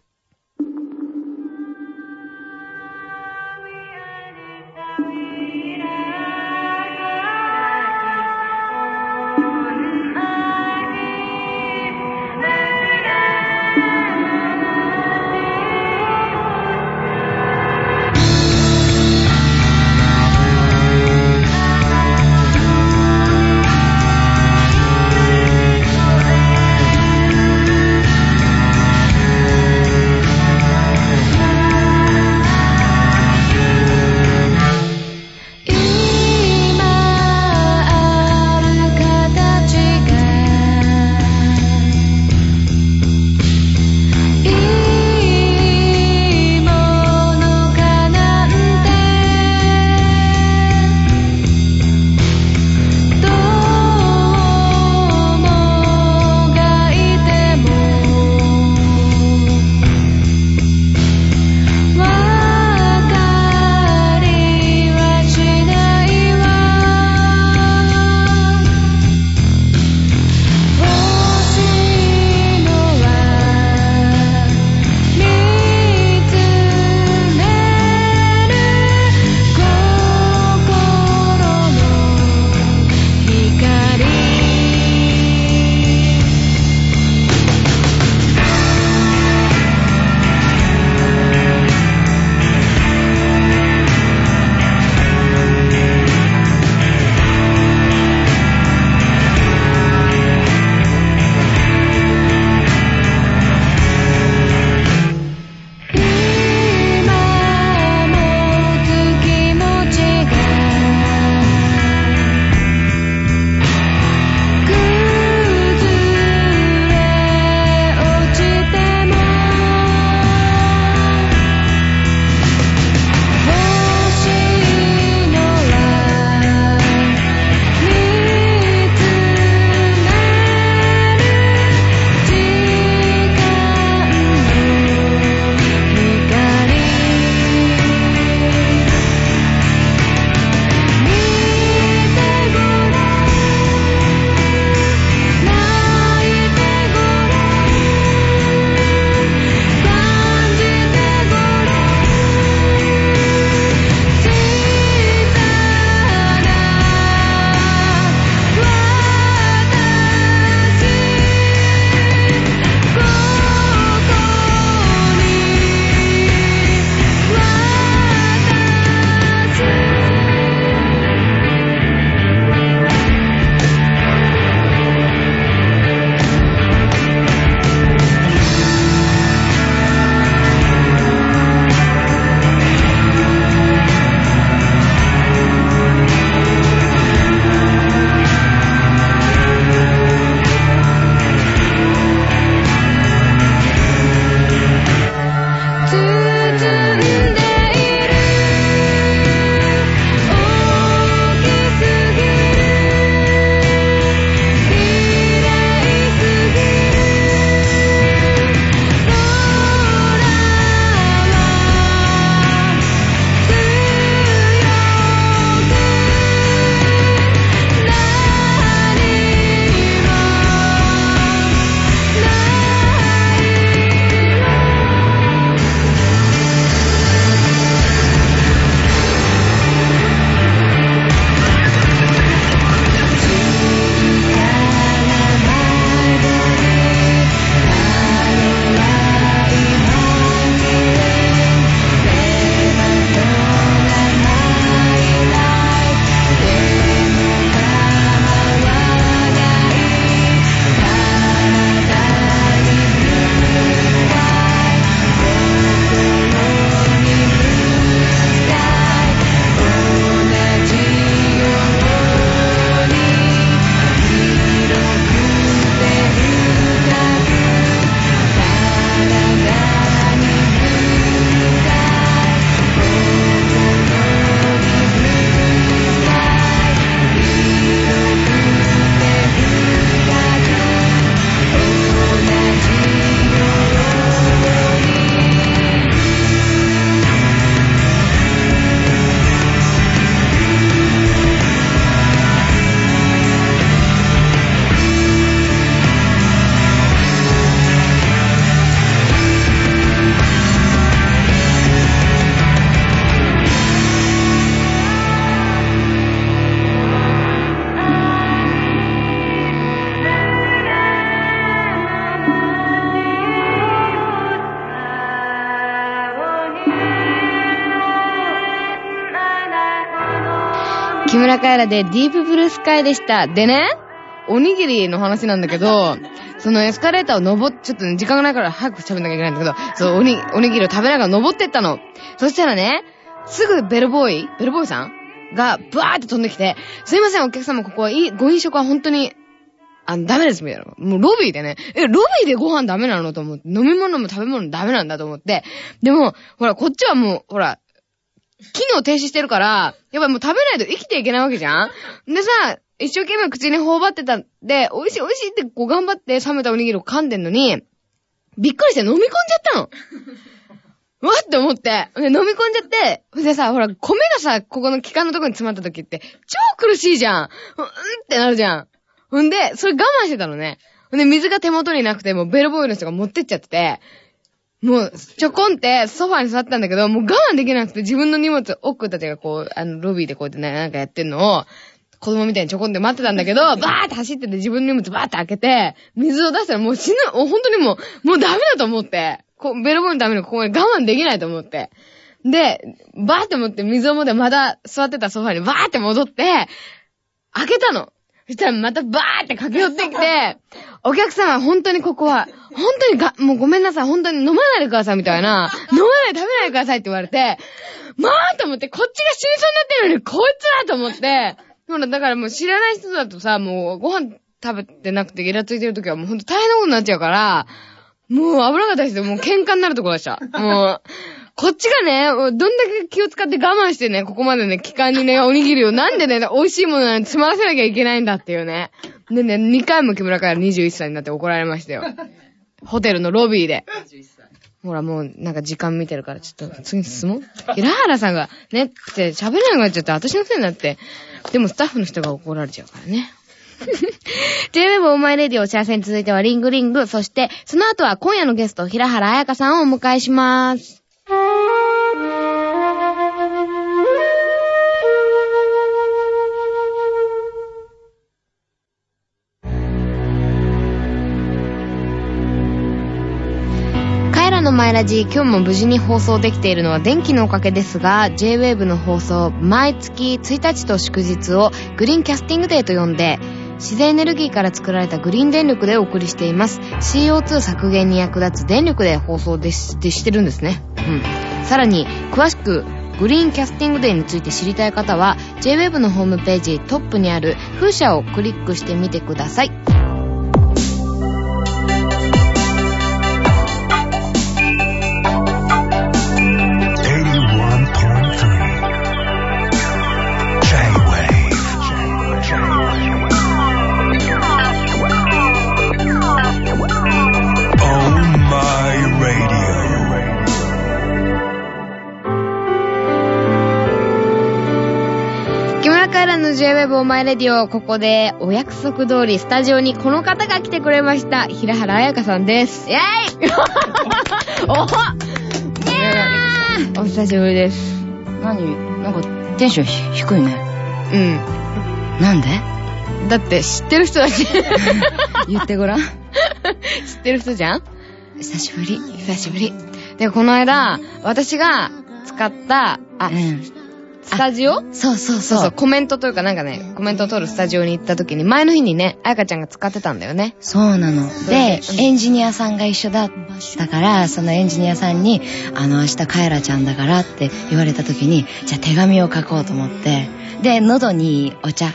木村カエラでディープブルースカイでした。でね、おにぎりの話なんだけど、そのエスカレーターをちょっとね、時間がないから早く喋んなきゃいけないんだけど、そう、おにぎりを食べながら登ってったの。そしたらね、すぐベルボーイさんがブワーって飛んできて、すいませんお客様、ここはご飲食は本当に、ダメですみたいな。もうロビーでね、ロビーでご飯ダメなのと思って、飲み物も食べ物もダメなんだと思って、でも、ほら、こっちはもう、ほら、機能停止してるから、やっぱりもう食べないと生きていけないわけじゃん。でさ、一生懸命口に頬張ってたんで、美味しい美味しいってこう頑張って冷めたおにぎりを噛んでんのに、びっくりして飲み込んじゃったの。わって思って。で、飲み込んじゃって、でさ、ほら、米がさ、ここの気管のところに詰まった時って、超苦しいじゃん。ってなるじゃん。ほんで、それ我慢してたのね。ほんで、水が手元になくて、もうベルボーイの人が持ってっちゃってて、もう、ちょこんってソファーに座ったんだけど、もう我慢できなくて自分の荷物、奥たちがこう、ロビーでこうやってね、なんかやってんのを、子供みたいにちょこんって待ってたんだけど、バーって走ってて自分の荷物バーって開けて、水を出したらもう本当にもうダメだと思って、ベルボーイのためにここに我慢できないと思って。で、バーって持って水を持ってまた座ってたソファーにバーって戻って、開けたの。そしたらまたバーって駆け寄ってきて、お客様本当にここは、本当にもうごめんなさい、本当に飲まないでくださいみたいな、飲まないで食べないでくださいって言われて、まあと思って、こっちが死にそうになってるのにこいつだと思って、ほら、だからもう知らない人だとさ、もうご飯食べてなくてゲラついてるときはもうほんと大変なことになっちゃうから、もう危なかったですよ。もう喧嘩になるところでした。もう、こっちがね、どんだけ気を使って我慢してね、ここまでね、期間にね、おにぎりをなんでね、美味しいものなのに詰まらせなきゃいけないんだっていうね。でね、2回も木村から21歳になって怒られましたよ。ホテルのロビーで。ほらもうなんか時間見てるからちょっと次に進もう。平原さんがねって喋れなくなっちゃって私のせいになって。でもスタッフの人が怒られちゃうからね。J-Web オーマイレディオお知らせに続いてはリングリング、そしてその後は今夜のゲスト平原彩香さんをお迎えします。のマイラジ、今日も無事に放送できているのは電気のおかげですが、 J-Wave の放送毎月1日と祝日をグリーンキャスティングデーと呼んで、自然エネルギーから作られたグリーン電力でお送りしています。 CO2 削減に役立つ電力で放送してるんですね。さらに詳しくグリーンキャスティングデーについて知りたい方は J-Wave のホームページトップにある風車をクリックしてみてください。J-Web オーマイレディオ、ここでお約束通りスタジオにこの方が来てくれました。平原彩香さんです。イェーイお久しぶりです。 なんかテンション低いね。なんで？ だって知ってる人だし。 言ってごらん。知ってる人じゃん？ 久しぶり。 で、この間私が使ったスタジオ？ そう。 コメントというかなんかね、コメントを取るスタジオに行った時に、前の日にね、あやかちゃんが使ってたんだよね。 そうなの。で、エンジニアさんが一緒だったから、そのエンジニアさんに、明日カエラちゃんだからって言われた時に、じゃあ手紙を書こうと思って、で、喉にお茶を、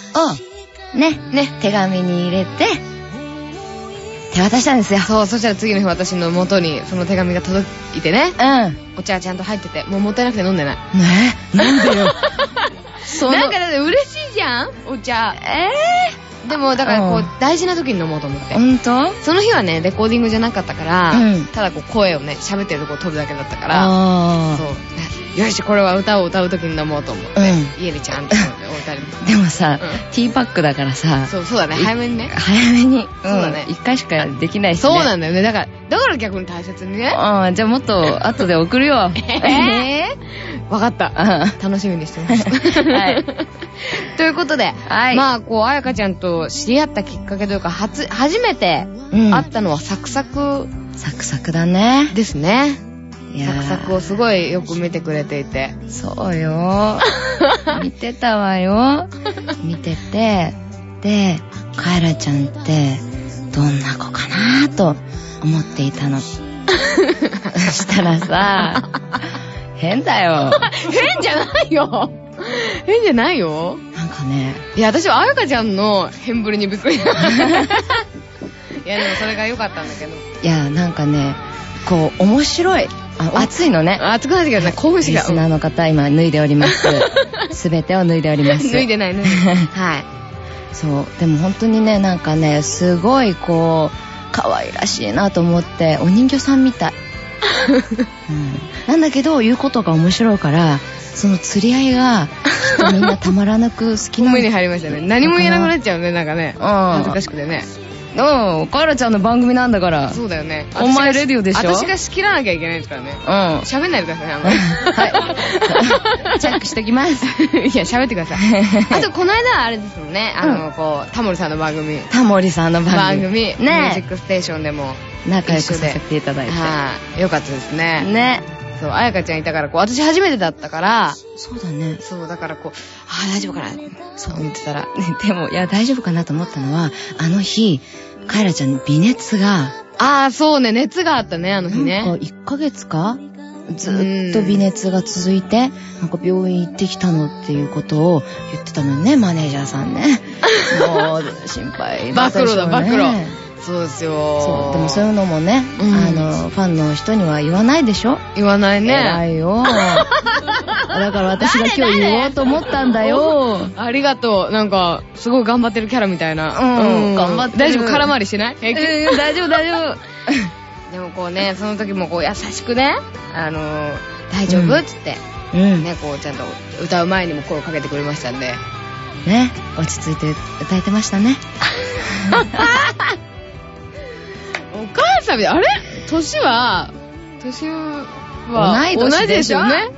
手紙に入れて、手渡したんですよ。 そう、そしたら次の日私の元にその手紙が届いてね。お茶ちゃんと入ってて、もうもったいなくて飲んでない。 なんでよ。 なんかだって嬉しいじゃんお茶。でもだからこう大事な時に飲もうと思って。 本当？ その日はねレコーディングじゃなかったから、ただこう声をね喋ってるとこを取るだけだったから、そうよしこれは歌を歌う時に飲もうと思って、家でちゃんと置いてあります。 でもさ、ティーパックだからさ、 そうだね、早めにね。 そうだね。一回しかできないしね。 そうなんだよね。だから逆に大切にね。 じゃあもっと後で送るよ。 わかった。楽しみにしてます。ということで、まあこうあやかちゃんと知り合ったきっかけというか初めて会ったのはサクサクだね。 ですね。サクサクをすごいよく見てくれていて。 そうよ。 見てたわよ。見てて、で、カエラちゃんってどんな子かなと思っていたの。したらさ、変だよ。 変じゃないよ。変じゃないよ。 なんかね、 いや、私はあやかちゃんの変ぶりにびっくり。いや、でもそれが良かったんだけど。 いや、なんかね、こう、面白い。暑いのね。 暑くなってきたね。興奮しが。 リスナーの方、今、脱いでおります。すべてを脱いでおります。 脱いでない、脱いでない。はい。 そう。でも本当にね、なんかね、すごい、こう、可愛らしいなと思って、お人形さんみたい。なんだけど、言うことが面白いから、その釣り合いが、きっとみんなたまらなく好きなの。 目に入りましたね。何も言えなくなっちゃうね、なんかね。恥ずかしくてね。 カエラちゃんの番組なんだから。 そうだよね。 お前レディオでしょ。 私が仕切らなきゃいけないですからね。喋んないでください、あんまり。 はい。チェックしてきます。 いや、喋ってください。あと、この間あれですもんね。こう、タモリさんの番組。 タモリさんの番組。 ね。ミュージックステーションでも。 仲良くさせていただいて。 はい。よかったですね。 ね。 そう、あやかちゃんいたから、こう、私初めてだったから。 そうだね。 そう、だからこう、大丈夫かなそう思ってたら。 でも、いや、大丈夫かなと思ったのは、あの日、カエラちゃんの微熱が。 そうね、熱があったね、あの日ね。 なんか1ヶ月かずっと微熱が続いて、なんか病院行ってきたのっていうことを言ってたのね、マネージャーさんね。もう、心配だったでしょうね。 暴露。そうですよ。 そう。でもそういうのもね、ファンの人には言わないでしょ？ 言わないね。 偉いよ。だから私が今日言おうと思ったんだよ。 ありがとう。なんか、すごい頑張ってるキャラみたいな。 頑張ってる。 大丈夫？空回りしない？ 大丈夫。 でもこうね、その時もこう優しくね、大丈夫？つって。ね、こうちゃんと歌う前にも声をかけてくれましたんで。 ね、落ち着いて歌えてましたね。 お母さん、あれ？年は同じですよね。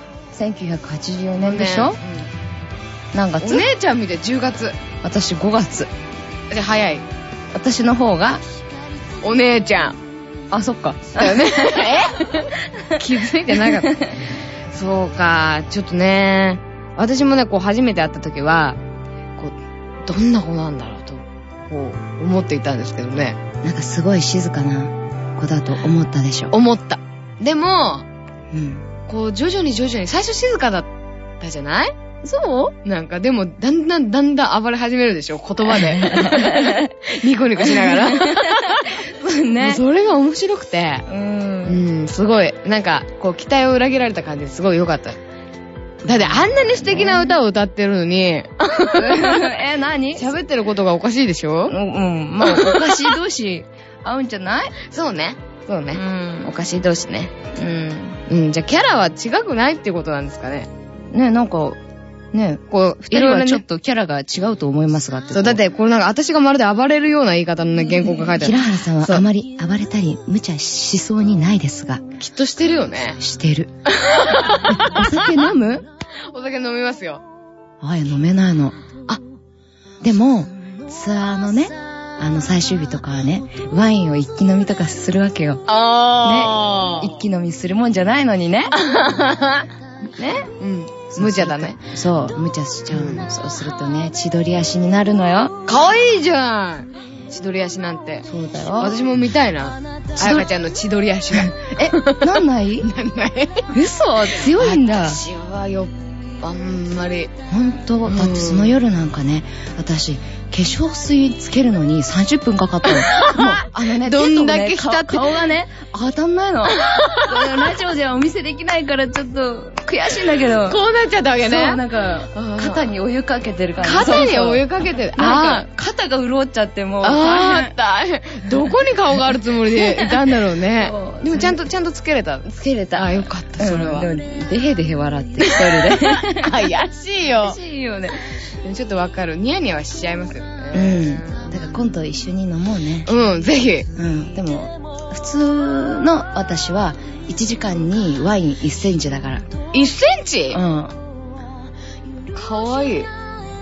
1984年でしょ？何月？ お姉ちゃん見て10月。 私5月。 じゃ早い。 私の方がお姉ちゃん。 あ、そっか。 だよね。気づいてなかった。そうか、ちょっとね。私もね、こう初めて会った時は、こう、どんな子なんだろうと、こう、思っていたんですけどね。 なんかすごい静かな子だと思ったでしょ。 思った。でも、こう、徐々に、最初静かだったじゃない？そうなんか、でも、だんだん暴れ始めるでしょ、言葉で。ニコニコしながら。ね。それが面白くて。すごい。なんか、こう、期待を裏切られた感じですごい良かった。だってあんなに素敵な歌を歌ってるのに。 何？ 喋ってることがおかしいでしょ？ まあ、おかしい同士合うんじゃない？ そうね。おかしい同士ね。じゃあキャラは違くないっていうことなんですかね。 ね、なんか、ね、こう、二人はちょっとキャラが違うと思いますがって。 そう、だって、これなんか私がまるで暴れるような言い方のね、原稿が書いてある。 平原さんはあまり暴れたり、無茶しそうにないですが。 きっとしてるよね。 してる。お酒飲む？ お酒飲みますよ。 飲めないの。でも、ツアーのね、最終日とかはね、ワインを一気飲みとかするわけよ。ね。一気飲みするもんじゃないのにね。ね。 無茶だね。 そう、無茶しちゃうの。そうするとね、千鳥足になるのよ。 かわいいじゃん。千鳥足なんて。 そうだよ。 私も見たいな。あやかちゃんの千鳥足が。 なんないなんない。 嘘、強いんだ。 私はあんまり。 ほんと、だってその夜なんかね、私、化粧水つけるのに30分かかったの。もう、 どんだけ浸って。 顔がね、当たんないの。ラジオではお見せできないからちょっと悔しいんだけど。 こうなっちゃったわけね。 そう、なんか、肩にお湯かけてる感じ。 肩にお湯かけてる。 なんか、肩が潤っちゃってもう。 大変。どこに顔があるつもりでいたんだろうね。でもちゃんとつけれた。 つけれた。 よかった、それは。 でも、でへでへ笑って一人で。 怪しいよ。 怪しいよね。 でもちょっとわかる。ニヤニヤはしちゃいますよね。 だから今度一緒に飲もうね。 ぜひ。 でも、普通の私は1時間にワイン1センチだから。 1センチ？かわいい。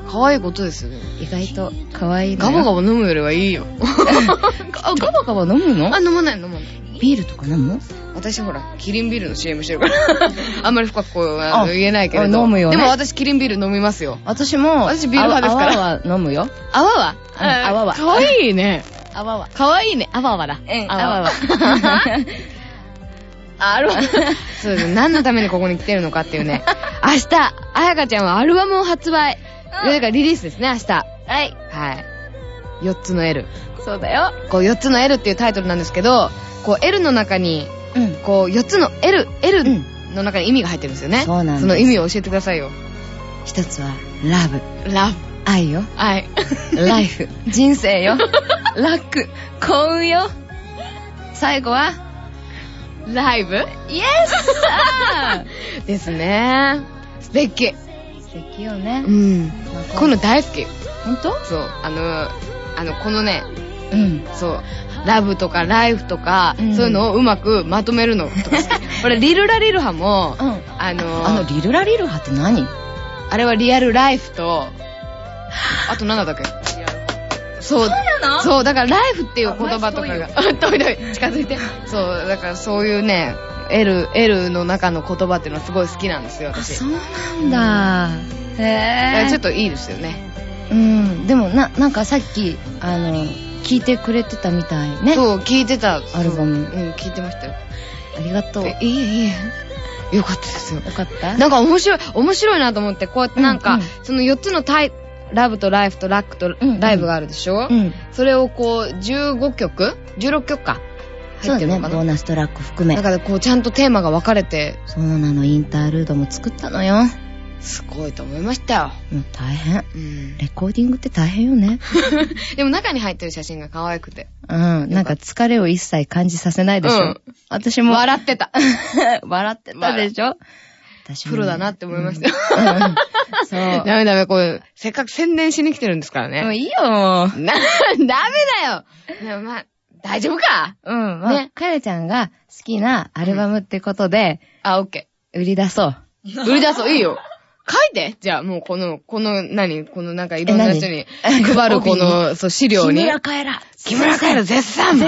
可愛いことですよね。 意外と可愛いのガバガバ飲むよりはいいよ。 ガバガバ飲むの？ あ、飲まない。 ビールとか飲む？ 私ほら、キリンビールの CM してるから。あんまり深くこう言えないけれど。 飲むよね。 でも私キリンビール飲みますよ。 私も。 私ビール派ですから。 泡は飲むよ。 泡は？ 泡は。 可愛いね。 泡は。 可愛いね。泡はだ。 泡は。 あるわ。そうです。何のためにここに来てるのかっていうね。明日、あやかちゃんはアルバムを発売。だからリリースですね、明日。 はい。 はい。4つの L。 そうだよ。 こう4つの L っていうタイトルなんですけど、こう L の中に、こう4つの L の中に意味が入ってるんですよね。 そうなんです。 その意味を教えてくださいよ。 一つは、ラブ。愛よ。 愛。 ライフ。人生よ。ラック。幸運よ。最後は、 ライブ？ イエスですね。素敵。 素敵よね。 こういうの大好き。 ほんと？ そう。このね、そう。ラブとかライフとか、そういうのをうまくまとめるのとか好き。俺、リルラリルハも、 リルラリルハって何？ あれはリアルライフと、あと何だったっけ？そうなの？そう、だからライフっていう言葉とかが、遠い近づいて。そう、だからそういうね、L の中の言葉っていうのはすごい好きなんですよ、私。 そうなんだ。へぇ。ちょっといいですよね。 でもなんかさっき、聞いてくれてたみたいね。 そう、聞いてた。 アルバム。 聞いてましたよ。 ありがとう。 いえ。よかったですよ。 よかった？ なんか面白いなと思って、こうやってなんか、その4つのラブとライフとラックとライブがあるでしょ？それをこう、15曲 ?16 曲か。入ってるのかな？ そうね、ボーナストラック含め。 だからこう、ちゃんとテーマが分かれて。 そうなの、インタールードも作ったのよ。 すごいと思いましたよ。 もう大変。レコーディングって大変よね。 でも中に入ってる写真が可愛くて。 なんか疲れを一切感じさせないでしょ。私も。 笑ってた。 笑ってたでしょ。 プロだなって思いました。そう。ダメ、こう、せっかく宣伝しに来てるんですからね。 もういいよ、もう。 ダメだよ。でもまあ、大丈夫か。 ね。かやちゃんが好きなアルバムってことで、 オッケー。売り出そう。 いいよ。書いて。じゃあもうこのなんかいろんな人に配るこの、そう、資料に。 木村カエラ絶賛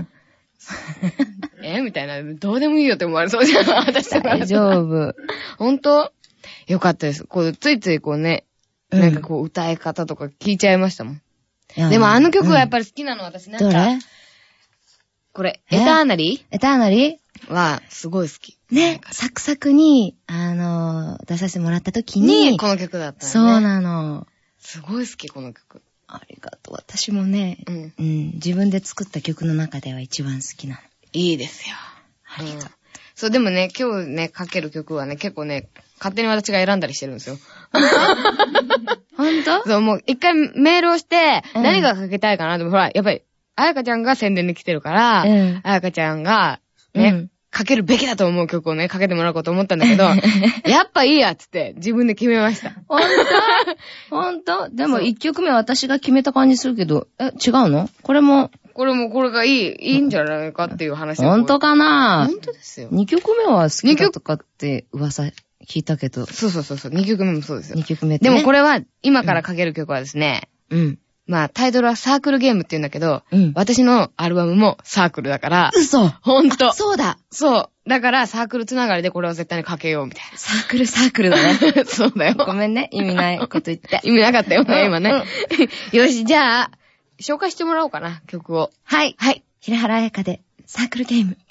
みたいな、どうでもいいよって思われそうじゃん。私大丈夫。 ほんと？よかったです。こう、ついついこうね、なんかこう、歌い方とか聞いちゃいましたもん。でもあの曲はやっぱり好きなの、私なんか。 どれ？ これ、エターナリーは、すごい好き。 ね、サクサクに、出させてもらった時に、 この曲だったね。 そうなの。 すごい好き、この曲。 ありがとう。私もね、自分で作った曲の中では一番好きなの。 いいですよ。 ありがとう。 そう、でもね、今日ね、かける曲はね、結構ね、勝手に私が選んだりしてるんですよ。 ほんと？ そう、もう一回メールをして、何がかけたいかなでもほら、やっぱり、あやかちゃんが宣伝に来てるから、あやかちゃんが、ね、かけるべきだと思う曲をね、かけてもらおうかと思ったんだけど、やっぱいいやっつって自分で決めました。 ほんと？でも1曲目私が決めた感じするけど、違うの？これがいいんじゃないかっていう話。 ほんとかな？ ほんとですよ。 2曲目は好きだとかって噂聞いたけど。 そう。2曲目もそうですよ。 2曲目ってね。 でもこれは、今からかける曲はですね、まあ、タイトルはサークルゲームって言うんだけど、私のアルバムもサークルだから。 嘘！ ほんと。 そうだ。 そう。だから、サークルつながりでこれを絶対にかけようみたいな。 サークルだね。 そうだよ。 ごめんね。意味ないこと言って。 意味なかったよね、今ね。よし、じゃあ、紹介してもらおうかな、曲を。 はい。平原綾香で、サークルゲーム。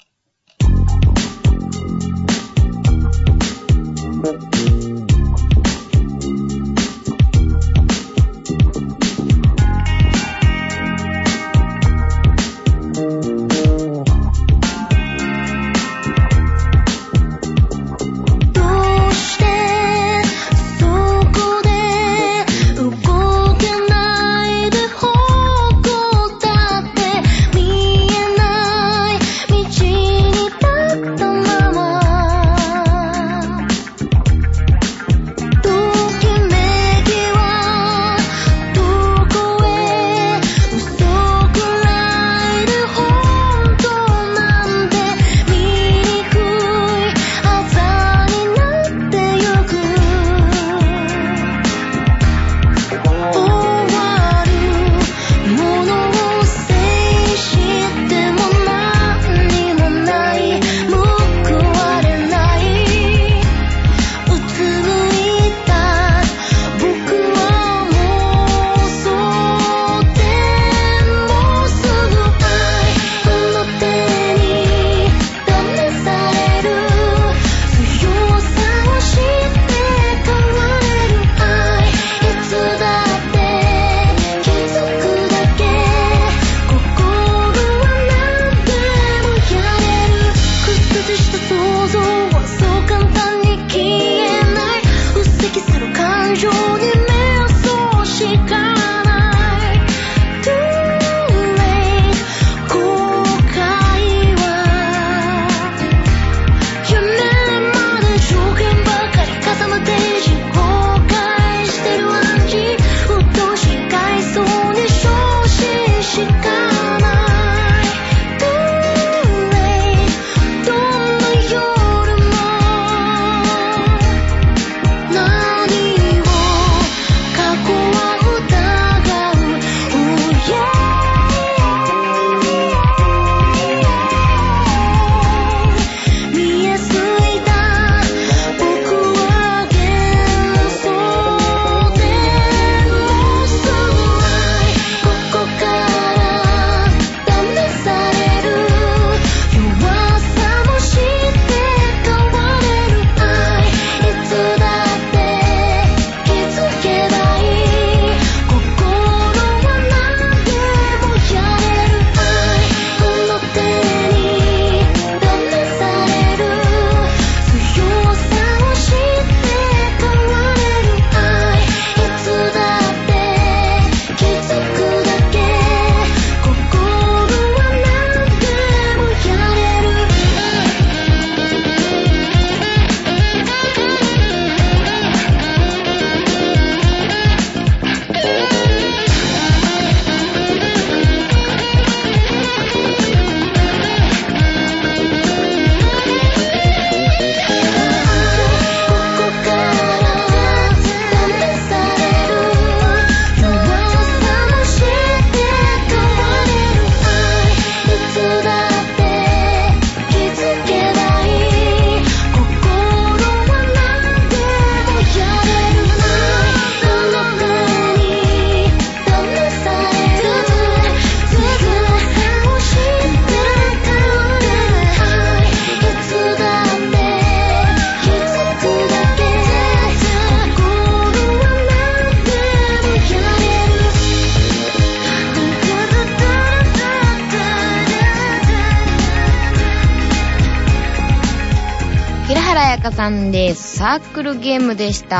やかさんです。サークルゲームでした。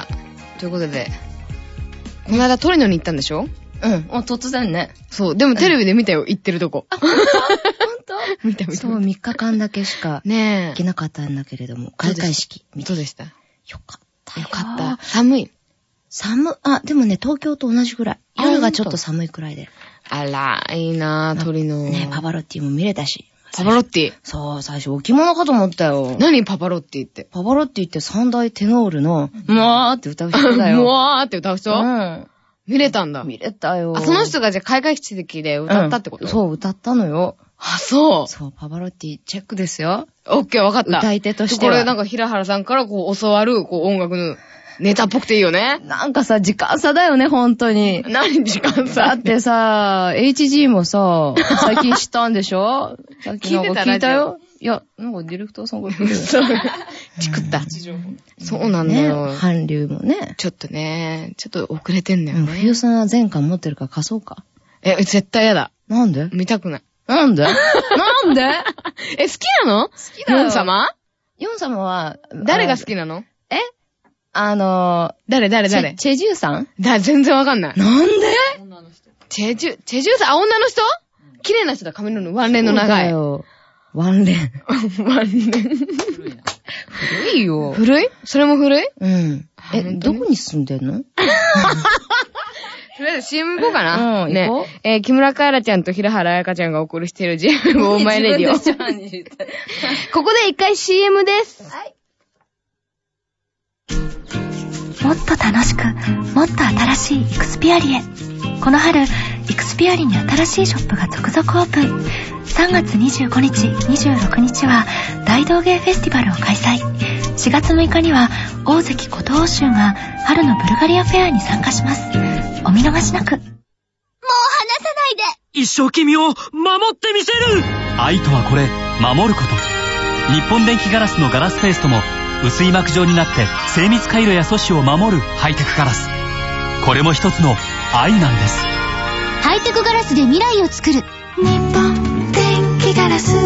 ということで、この間トリノに行ったんでしょ？ うん。突然ね。 そう。でもテレビで見たよ、行ってるとこ。 ほんと見た。 そう、3日間だけしか行けなかったんだけれども、開会式。 どうでした？ よかったよ。 よかった。寒い？ でもね、東京と同じぐらい。夜がちょっと寒いくらいで。 あら、いいなぁ、トリノ。 ね、パパロッティも見れたし。 パパロッティ？ そう、最初置物かと思ったよ。 何パパロッティって？ パパロッティって三大テノールの、もわーって歌う人だよ。 もわーって歌う人？ うん。 見れたんだ。 見れたよ。 その人がじゃあ開会式で歌ったってこと？ そう、歌ったのよ。 そう。 そう、パパロッティチェックですよ。 オッケー、わかった。 歌い手としては。 これなんか平原さんから教わる音楽のネタっぽくていいよね。 なんかさ、時間差だよね、本当に。 何時間差？ だってさ、HG もさ、最近知ったんでしょ？さっきなんか聞いたよ。いや、なんかディレクターさんが聞いたよ。 チクった。そうなんだよ。 韓流もね。 ちょっと遅れてんだよね。 冬さんは全巻持ってるから貸そうか。 絶対やだ。 なんで？ 見たくない。 なんで？なんで？ 好きなの？ 好きだよ。 ヨン様？ ヨン様は、 誰が好きなの？ 誰？チェジュさん？ 全然わかんない。 なんで？ チェジュさん、女の人？綺麗な人だ、髪のワンレンの長い。 そうだよ。ワンレン。 ワンレン。 古いよ。 古い？それも古い？ うん。どこに住んでんの？ とりあえず CM 行こうかな。 ね。 木村カエラちゃんと平原彩香ちゃんがお送りしている JFM オーマイレディオ。ここで一回 CM です。はい。 もっと楽しく、もっと新しいイクスピアリへ。この春、イクスピアリに新しいショップが続々オープン。3月25日、26日は大道芸フェスティバルを開催。4月6日には大関琴欧州が春のブルガリアフェアに参加します。お見逃しなく。もう離さないで。 一生君を守ってみせる。 愛とはこれ、守ること。日本電気ガラスのガラスペーストも薄い膜状になって精密回路や素子を守るハイテクガラス。これも一つの愛なんです。 ハイテクガラスで未来を作る。日本電気ガラス。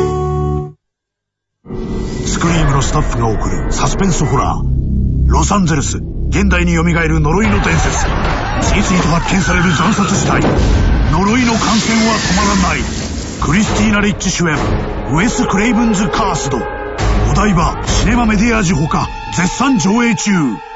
スクリームのスタッフが送るサスペンスホラー。ロサンゼルス、現代に蘇る呪いの伝説。次々と発見される惨殺死体。呪いの感染は止まらない。クリスティーナ・リッチ主演、ウェス・クレイブンズ・カースド。お台場シネマメディアージュほか絶賛上映中。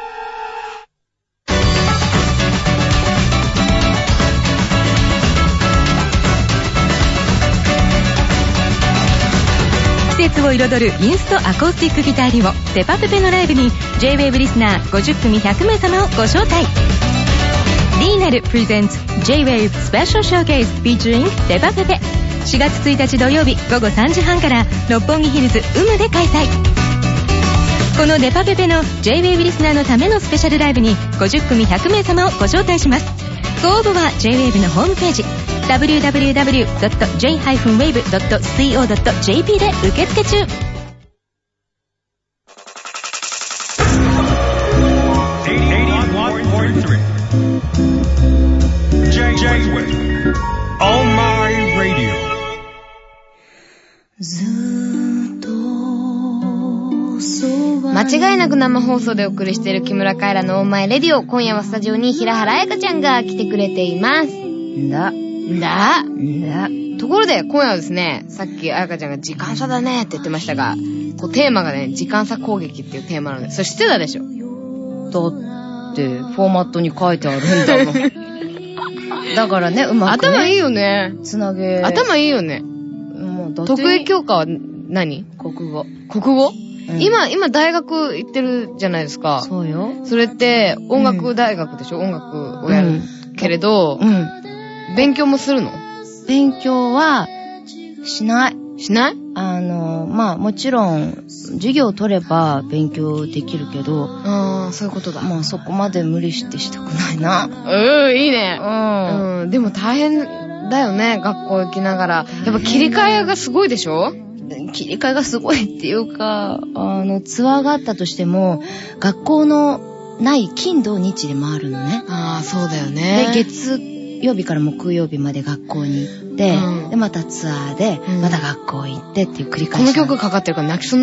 季節を彩るインストアコースティックギターデュオデパペペのライブに J-WAVE リスナー50組100名様をご招待。リーナルプレゼンツ J-WAVE スペシャルショーケース featuring デパペペ。4月1日土曜日午後3時半から六本木ヒルズUMで開催。このデパペペの J-WAVE リスナーのためのスペシャルライブに50組100名様をご招待します。ご応募は J-WAVE のホームページ www.j-wave.co.jp で受付中。 J-Wave On My Radio。 間違いなく生放送でお送りしている木村カエラのオーマイレディオ。今夜はスタジオに平原彩香ちゃんが来てくれています。ところで今夜はですね、さっき彩香ちゃんが時間差だねって言ってましたが、テーマがね、時間差攻撃っていうテーマなので、それ知ってたでしょ？ だってフォーマットに書いてあるんだもん。だからね、うまくね。 頭いいよね。頭いいよね。 もう得意教科は何？ 国語。 国語？今大学行ってるじゃないですか。 そうよ。 それって音楽大学でしょ？音楽をやるけれど、勉強もするの？ 勉強はしない。 しない？ まあもちろん授業を取れば勉強できるけど、 そういうことだ。 まあそこまで無理してしたくないな。 いいね。でも大変だよね、学校行きながら。やっぱ切り替えがすごいでしょ？ 切り替えがすごいっていうか、ツアーがあったとしても学校のない金土日で回るのね。 そうだよね。 で月曜日から木曜日まで学校に行って、でまたツアーで、また学校行ってっていう繰り返し。 この曲かかってるから泣きそうになる。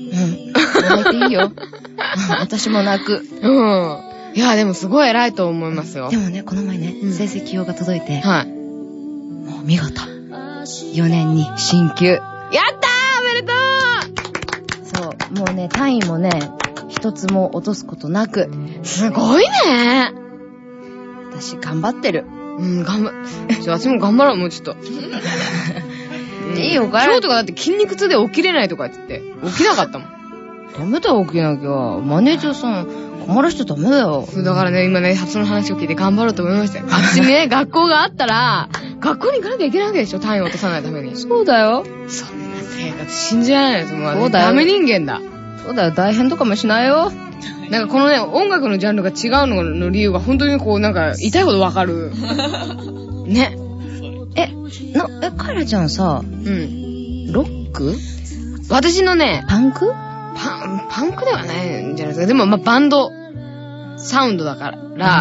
泣いていいよ。私も泣く。 いや、でもすごい偉いと思いますよ。 でもね、この前ね、成績表が届いて、 はい。 もう見事。4年に進級。 やったー、おめでとう。そう、もうね、単位もね、一つも落とすことなく。 すごいね。 私頑張ってる。 私も頑張ろう、もうちょっと。 いいよ、 今日とかだって筋肉痛で起きれないとか言って起きなかったもん。 ダメだよ、起きなきゃ。マネージャーさん、困らしちゃダメだよ。 だからね、今ね、その話を聞いて頑張ろうと思いましたよ。あっちにね、学校があったら、学校に行かなきゃいけないわけでしょ、単位を落とさないために。 そうだよ。 そんな生活信じられないです。もうそうだよ。 ダメ人間だ。 そうだよ、大変とかもしないよ。 なんかこのね、音楽のジャンルが違うの理由が本当にこう、なんか痛いほどわかる。ね。 カエラちゃんさ、ロック？ 私のね、 パンクではないんじゃないですか。でも、バンドサウンドだから、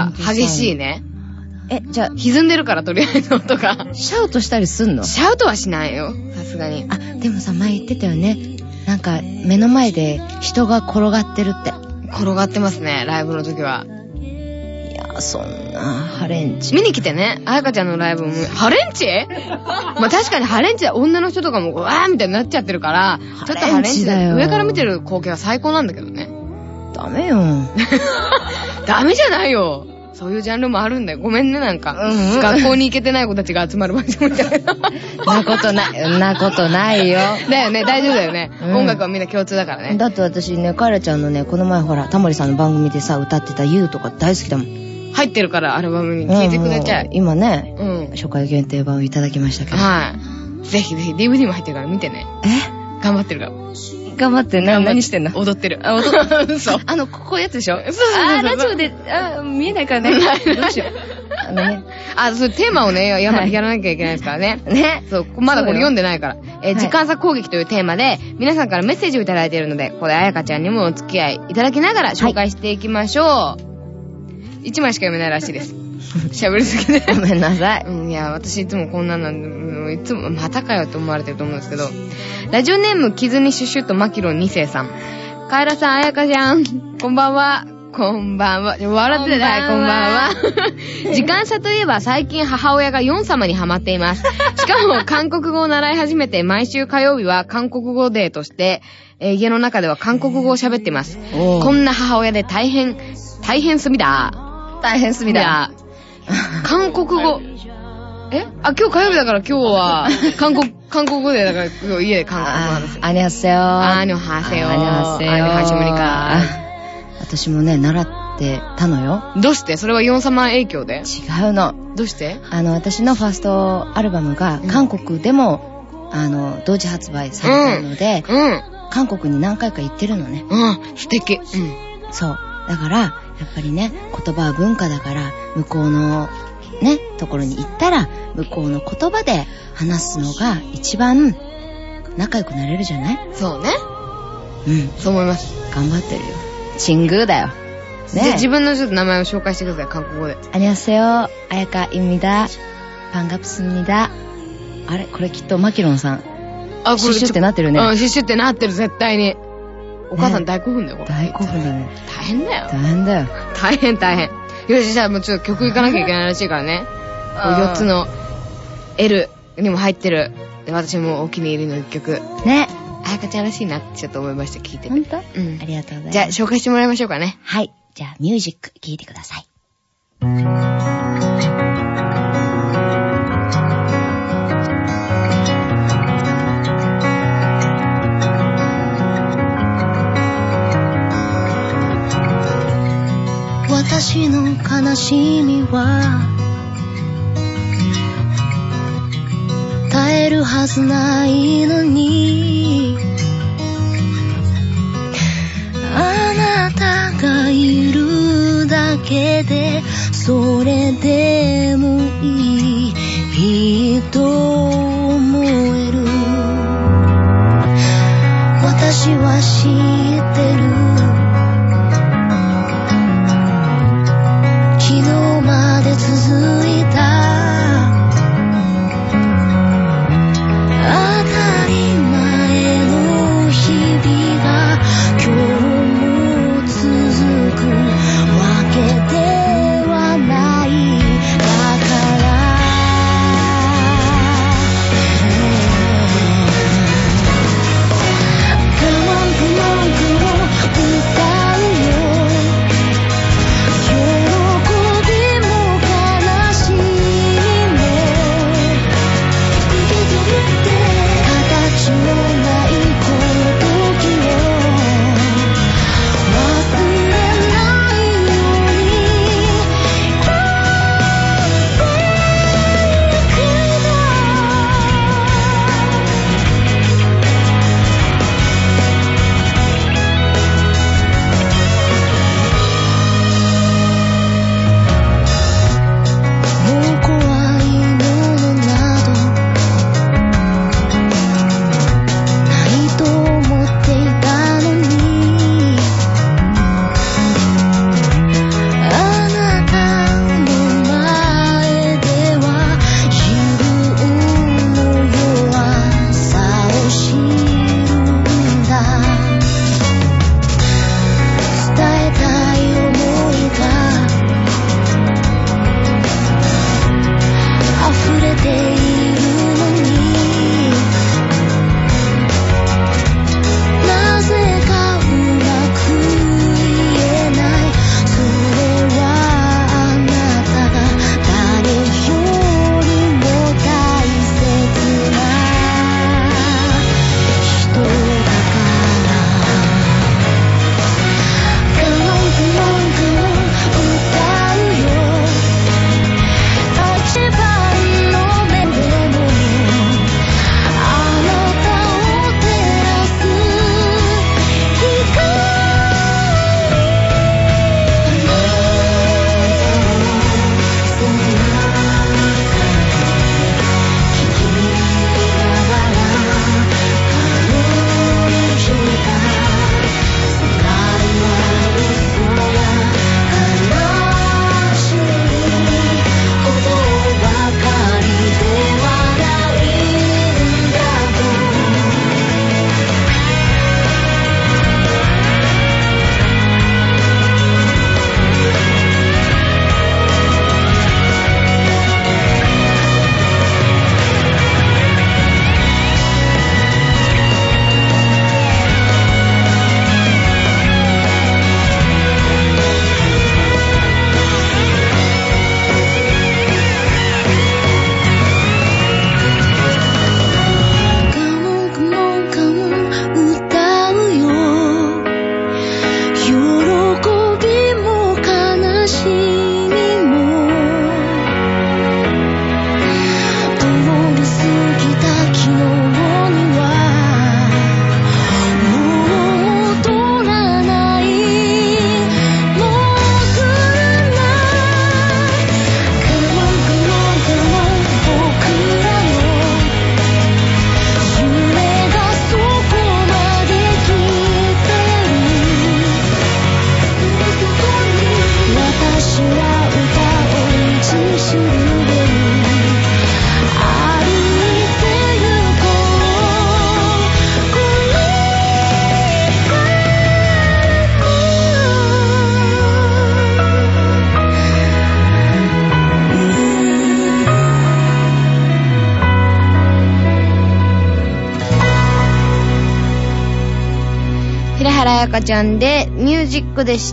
激しいね。 じゃあ、 歪んでるから、とりあえず音が。 シャウトしたりすんの？ シャウトはしないよ。さすがに。 でもさ、前言ってたよね。なんか、目の前で人が転がってるって。 転がってますね、ライブの時は。 いや、そんな、ハレンチ。 見に来てね、あやかちゃんのライブも、ハレンチ確かにハレンチだ。女の人とかも、わーみたいになっちゃってるから、ちょっとハレンチだよ。上から見てる光景は最高なんだけどね。 ダメよ。 ダメじゃないよ。そういうジャンルもあるんだよ。ごめんね、なんか。学校に行けてない子たちが集まる場所みたいな。 なことないよ。 だよね、大丈夫だよね。音楽はみんな共通だからね。 だって私ね、カエラちゃんのね、この前ほら、タモリさんの番組でさ、歌ってた You とか大好きだもん。 入ってるから、アルバムに聴いてくれちゃう。 今ね、初回限定版をいただきましたけど。 はい。ぜひぜひ、DVD も入ってるから見てね。頑張ってるから。 頑張って何してんの？ 踊ってる。 嘘。こういうやつでしょ？ラジオで、見えないからね。どうしよう。 そう、テーマをね、やらなきゃいけないですからね。 ね。 そう、まだこれ読んでないから。時間差攻撃というテーマで、皆さんからメッセージをいただいているので、ここであやかちゃんにもお付き合いいただきながら紹介していきましょう。1枚しか読めないらしいです。喋りすぎで。 ごめんなさい。 いや、私いつもこんなんで、いつもまたかよって思われてると思うんですけど、ラジオネームキズニシュシュッとマキロン2世さん。カエラさん、あやかちゃん、こんばんは。こんばんは。笑ってない、こんばんは。時間差といえば最近母親がヨン様にハマっています。しかも韓国語を習い始めて毎週火曜日は韓国語デーとして、家の中では韓国語を喋っています。こんな母親で大変すみだ。 大変すみだ。 韓国語。今日火曜日だから今日は韓国語でだから今日家で韓国語なんです。 アニョハセヨ。 アニョハセヨ。 アニョハセヨ。 アニョハシモニカ。 私もね、習ってたのよ。 どうして？それはヨン様影響で？ 違うの。 どうして？ 私のファーストアルバムが韓国でも、同時発売されたので、韓国に何回か行ってるのね。 素敵。 そう。だから、やっぱりね、言葉は文化だから、向こうのね、ところに行ったら、向こうの言葉で話すのが一番仲良くなれるじゃない？ そうね。そう思います。 頑張ってるよ。チングーだよ。 ね。自分のちょっと名前を紹介してください、韓国語で。 あにゃせよ、あやかいみだ、パンガプスミだ。あれこれきっとマキロンさん。 これシュッシュってなってるね。 シュッシュってなってる、絶対に。お母さん大興奮だよ、これ。 大興奮だね。 大変だよ。 大変だよ。 大変。よし、じゃあもうちょっと曲行かなきゃいけないらしいからね。4つの L にも入ってる。私もお気に入りの1曲。 ね。 あやかちゃんらしいなってちょっと思いました、聞いてて。 ほんと？ありがとうございます。 じゃあ紹介してもらいましょうかね。 はい。じゃあミュージック聴いてください。 私の悲しみは耐えるはずないのに、あなたがいるだけでそれでもいいと思える。私は知ってる、昨日まで続いた当たり前の日々が平原彩香ちゃんでミュージックでした。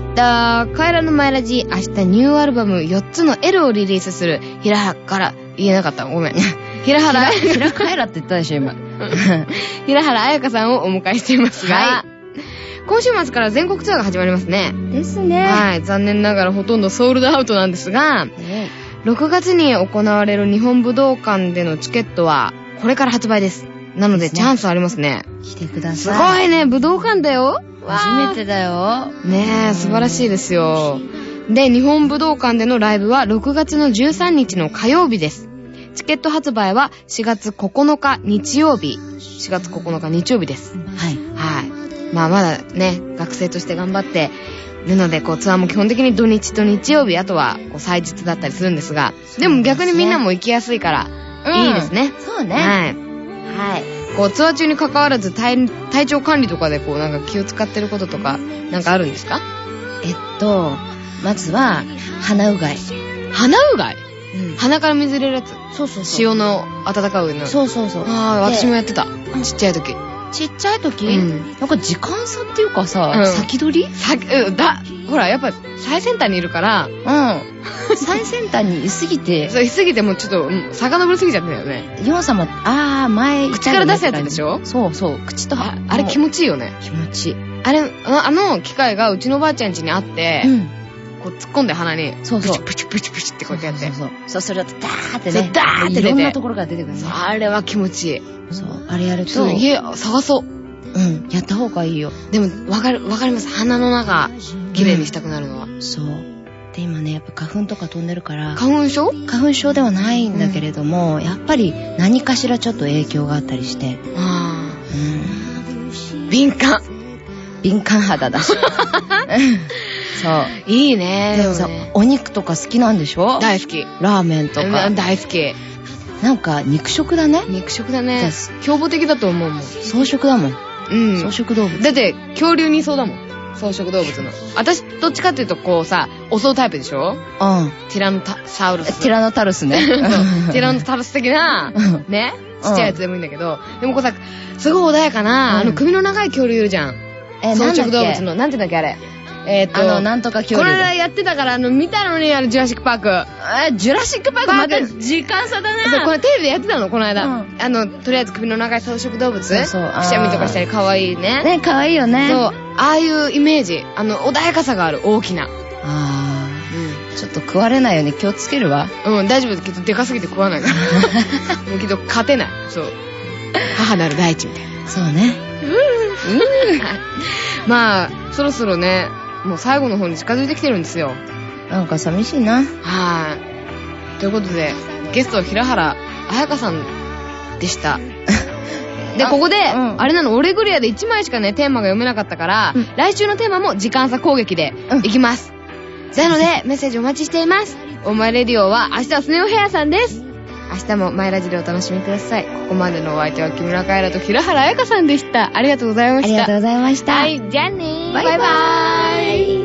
カエラのマイラジ、明日ニューアルバム4つの L をリリースする平原から言えなかった。ごめん。平カエラって言ったでしょ、今。 平原彩香さんをお迎えしていますが、はい、今週末から全国ツアーが始まりますね。 ですね。 はい。残念ながらほとんどソールドアウトなんですが、6月に行われる日本武道館でのチケットはこれから発売です。なのでチャンスありますね。 来てください。 すごいね、武道館だよ。 初めてだよ。 ねえ、素晴らしいですよ。で、日本武道館でのライブは6月の13日の火曜日です。チケット発売は4月9日日曜日。4月9日日曜日です。 はい。 はい。まあまだね、学生として頑張ってるので、こうツアーも基本的に土日と日曜日、あとはこう祭日だったりするんですが、でも逆にみんなも行きやすいから、いいですね。 そうね。 はい。 はい。 こうツアー中に関わらず体調管理とかでこうなんか気を使ってることとかなんかあるんですか？ まずは鼻うがい。 鼻うがい？鼻から水入れるやつ。 そうそう。 塩の温かいの。 そうそうそう。 ああ、私もやってた。ちっちゃい時。 ちっちゃい時、なんか時間差っていうかさ、先取り？ ほら、やっぱ最先端にいるから、 最先端にいすぎて。 そう、いすぎてもうちょっと、遡りすぎちゃったよね。 ヨン様、前、 口から出すやつでしょ？ そうそう、口とあれ気持ちいいよね。 気持ちいい。 あれ、あの機械がうちのばあちゃん家にあって、こう突っ込んで鼻に、 そうそう。 プチプチプチってこうやってやって。 そう、それだとダーってね。 ダーって出て。 いろんなところから出てくるね。 あれは気持ちいい。 そう、あれやると。 そう、探そう。 やった方がいいよ。 でも、わかります。鼻の中、綺麗にしたくなるのは。 そう。で、今ね、やっぱ花粉とか飛んでるから。 花粉症ではないんだけれども、やっぱり何かしらちょっと影響があったりして。 敏感肌だし。そう。 いいね。 でもさ、お肉とか好きなんでしょ？ 大好き。 ラーメンとか。 大好き。 なんか肉食だね。 凶暴的だと思うもん。 草食だもん。草食動物。 だって恐竜にいそうだもん。草食動物の。私どっちかっていうとこうさ、襲うタイプでしょ？ティラノサウルス。 ティラノタルスね。 ティラノタルス的なね、ちっちゃいやつでもいいんだけど、でもこうさ、すごい穏やかな首の長い恐竜いるじゃん。草食動物のなんていうんだっけあれ。 なんとか恐竜。 これやってたから見たのにジュラシックパーク。 ジュラシックパークまた時間差だね。 そう、これテレビでやってたのこの間。とりあえず首の長い草食動物。そう。くしゃみとかしたり可愛いね。 ね、可愛いよね。 そう。ああいうイメージ。穏やかさがある、大きな。 ちょっと食われないように気をつけるわ。 大丈夫だけど、でかすぎて食わないから。もうけど、勝てない。そう。母なる大地みたいな。 そうね。 まあ、そろそろね、もう最後の方に近づいてきてるんですよ。 なんか寂しいな。 はい。ということで、ゲストは平原彩香さんでした。で、ここで、あれなの、オレグリアで1枚しかね、テーマが読めなかったから、来週のテーマも時間差攻撃でいきます。なので、メッセージお待ちしています。オーマイレディオは、明日はスネ夫ヘアさんです。明日もマイラジでお楽しみください。ここまでのお相手は木村カエラと平原彩香さんでした。ありがとうございました。 ありがとうございました。 はい、じゃあねー。 バイバーイ。